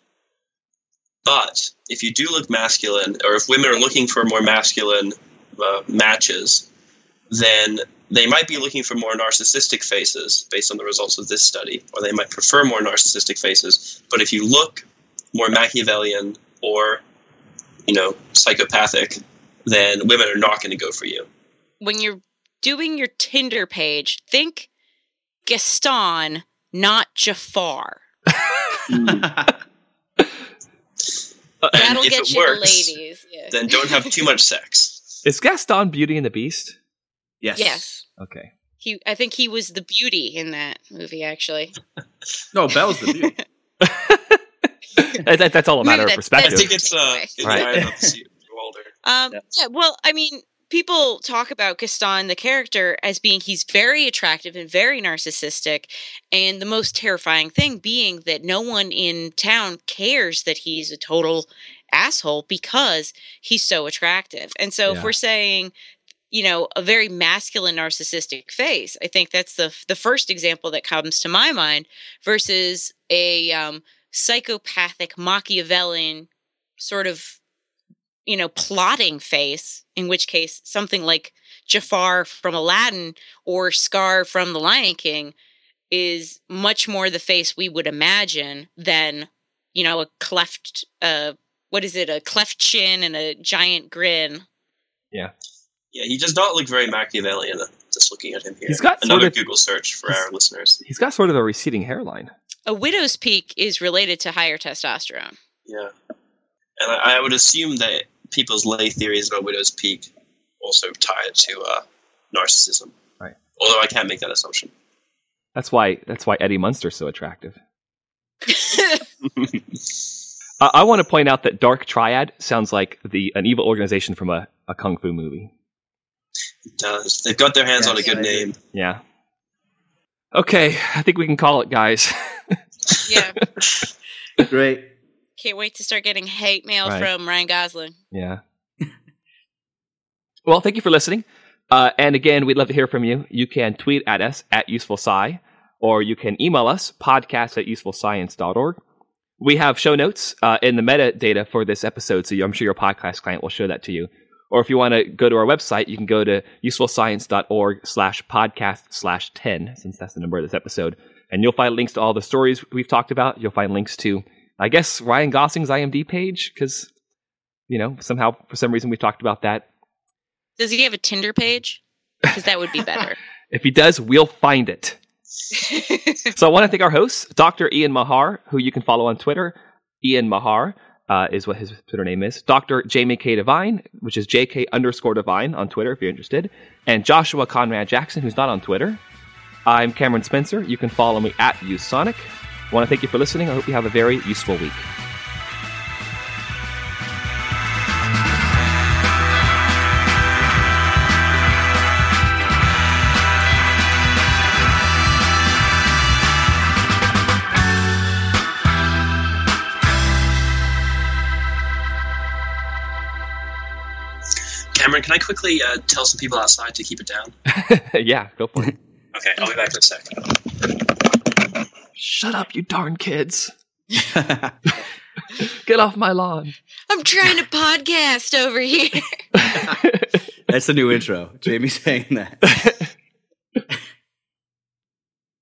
But if you do look masculine, or if women are looking for more masculine uh, matches, then they might be looking for more narcissistic faces based on the results of this study, or they might prefer more narcissistic faces. But if you look more Machiavellian or, you know, psychopathic, then women are not going to go for you. When you're doing your Tinder page, think Gaston, not Jafar. And That'll if get it you works, the ladies. Yeah. then don't have too much sex. Is Gaston Beauty and the Beast? Yes. Yes. Okay. He, I think he was the beauty in that movie, actually. No, Belle's the beauty. that, that, that's all a matter Maybe of that's- perspective. I think it's uh, in Right. the eye of the beholder. Um, Yeah. yeah, well, I mean, people talk about Gaston, the character, as being he's very attractive and very narcissistic, and the most terrifying thing being that no one in town cares that he's a total asshole because he's so attractive. And so, Yeah. if we're saying, you know, a very masculine narcissistic face, I think that's the the first example that comes to my mind versus a um, psychopathic Machiavellian sort of, you know, plotting face, in which case something like Jafar from Aladdin or Scar from The Lion King is much more the face we would imagine than, you know, a cleft, uh, what is it, a cleft chin and a giant grin. Yeah. Yeah, he does not look very Machiavellian. uh, Just looking at him here. He's got another sort of- Google search for our listeners. He's got sort of a receding hairline. A widow's peak is related to higher testosterone. Yeah, and I, I would assume that people's lay theories about Widow's Peak also tie it to uh, narcissism. Right. Although I can't make that assumption. That's why that's why Eddie Munster's so attractive. Uh, I want to point out that Dark Triad sounds like the an evil organization from a, a kung fu movie. It does. They've got their hands Yeah, on a good yeah, name. Yeah. Okay, I think we can call it, guys. Yeah. Great. Can't wait to start getting hate mail Right. from Ryan Gosling. Yeah. Well, thank you for listening. Uh, and again, we'd love to hear from you. You can tweet at us at UsefulSci, or you can email us, podcast at usefulscience dot org. We have show notes uh, in the metadata for this episode, so I'm sure your podcast client will show that to you. Or if you want to go to our website, you can go to usefulscience.org slash podcast slash 10, since that's the number of this episode. And you'll find links to all the stories we've talked about. You'll find links to, I guess, Ryan Gosling's I M D B page, because, you know, somehow, for some reason, we've talked about that. Does he have a Tinder page? Because that would be better. If he does, we'll find it. So I want to thank our host, Doctor Ian Mahar, who you can follow on Twitter. Ian Mahar uh, is what his Twitter name is. Doctor Jamie K. Devine, which is J K underscore Devine on Twitter if you're interested. And Joshua Conrad Jackson, who's not on Twitter. I'm Cameron Spencer. You can follow me at USonic. I want to thank you for listening. I hope you have a very useful week. Cameron, can I quickly uh, tell some people outside to keep it down? Yeah, go for it. Okay, I'll be back in a sec. Shut up, you darn kids. Get off my lawn. I'm trying to podcast over here. That's the new intro. Jamie saying that.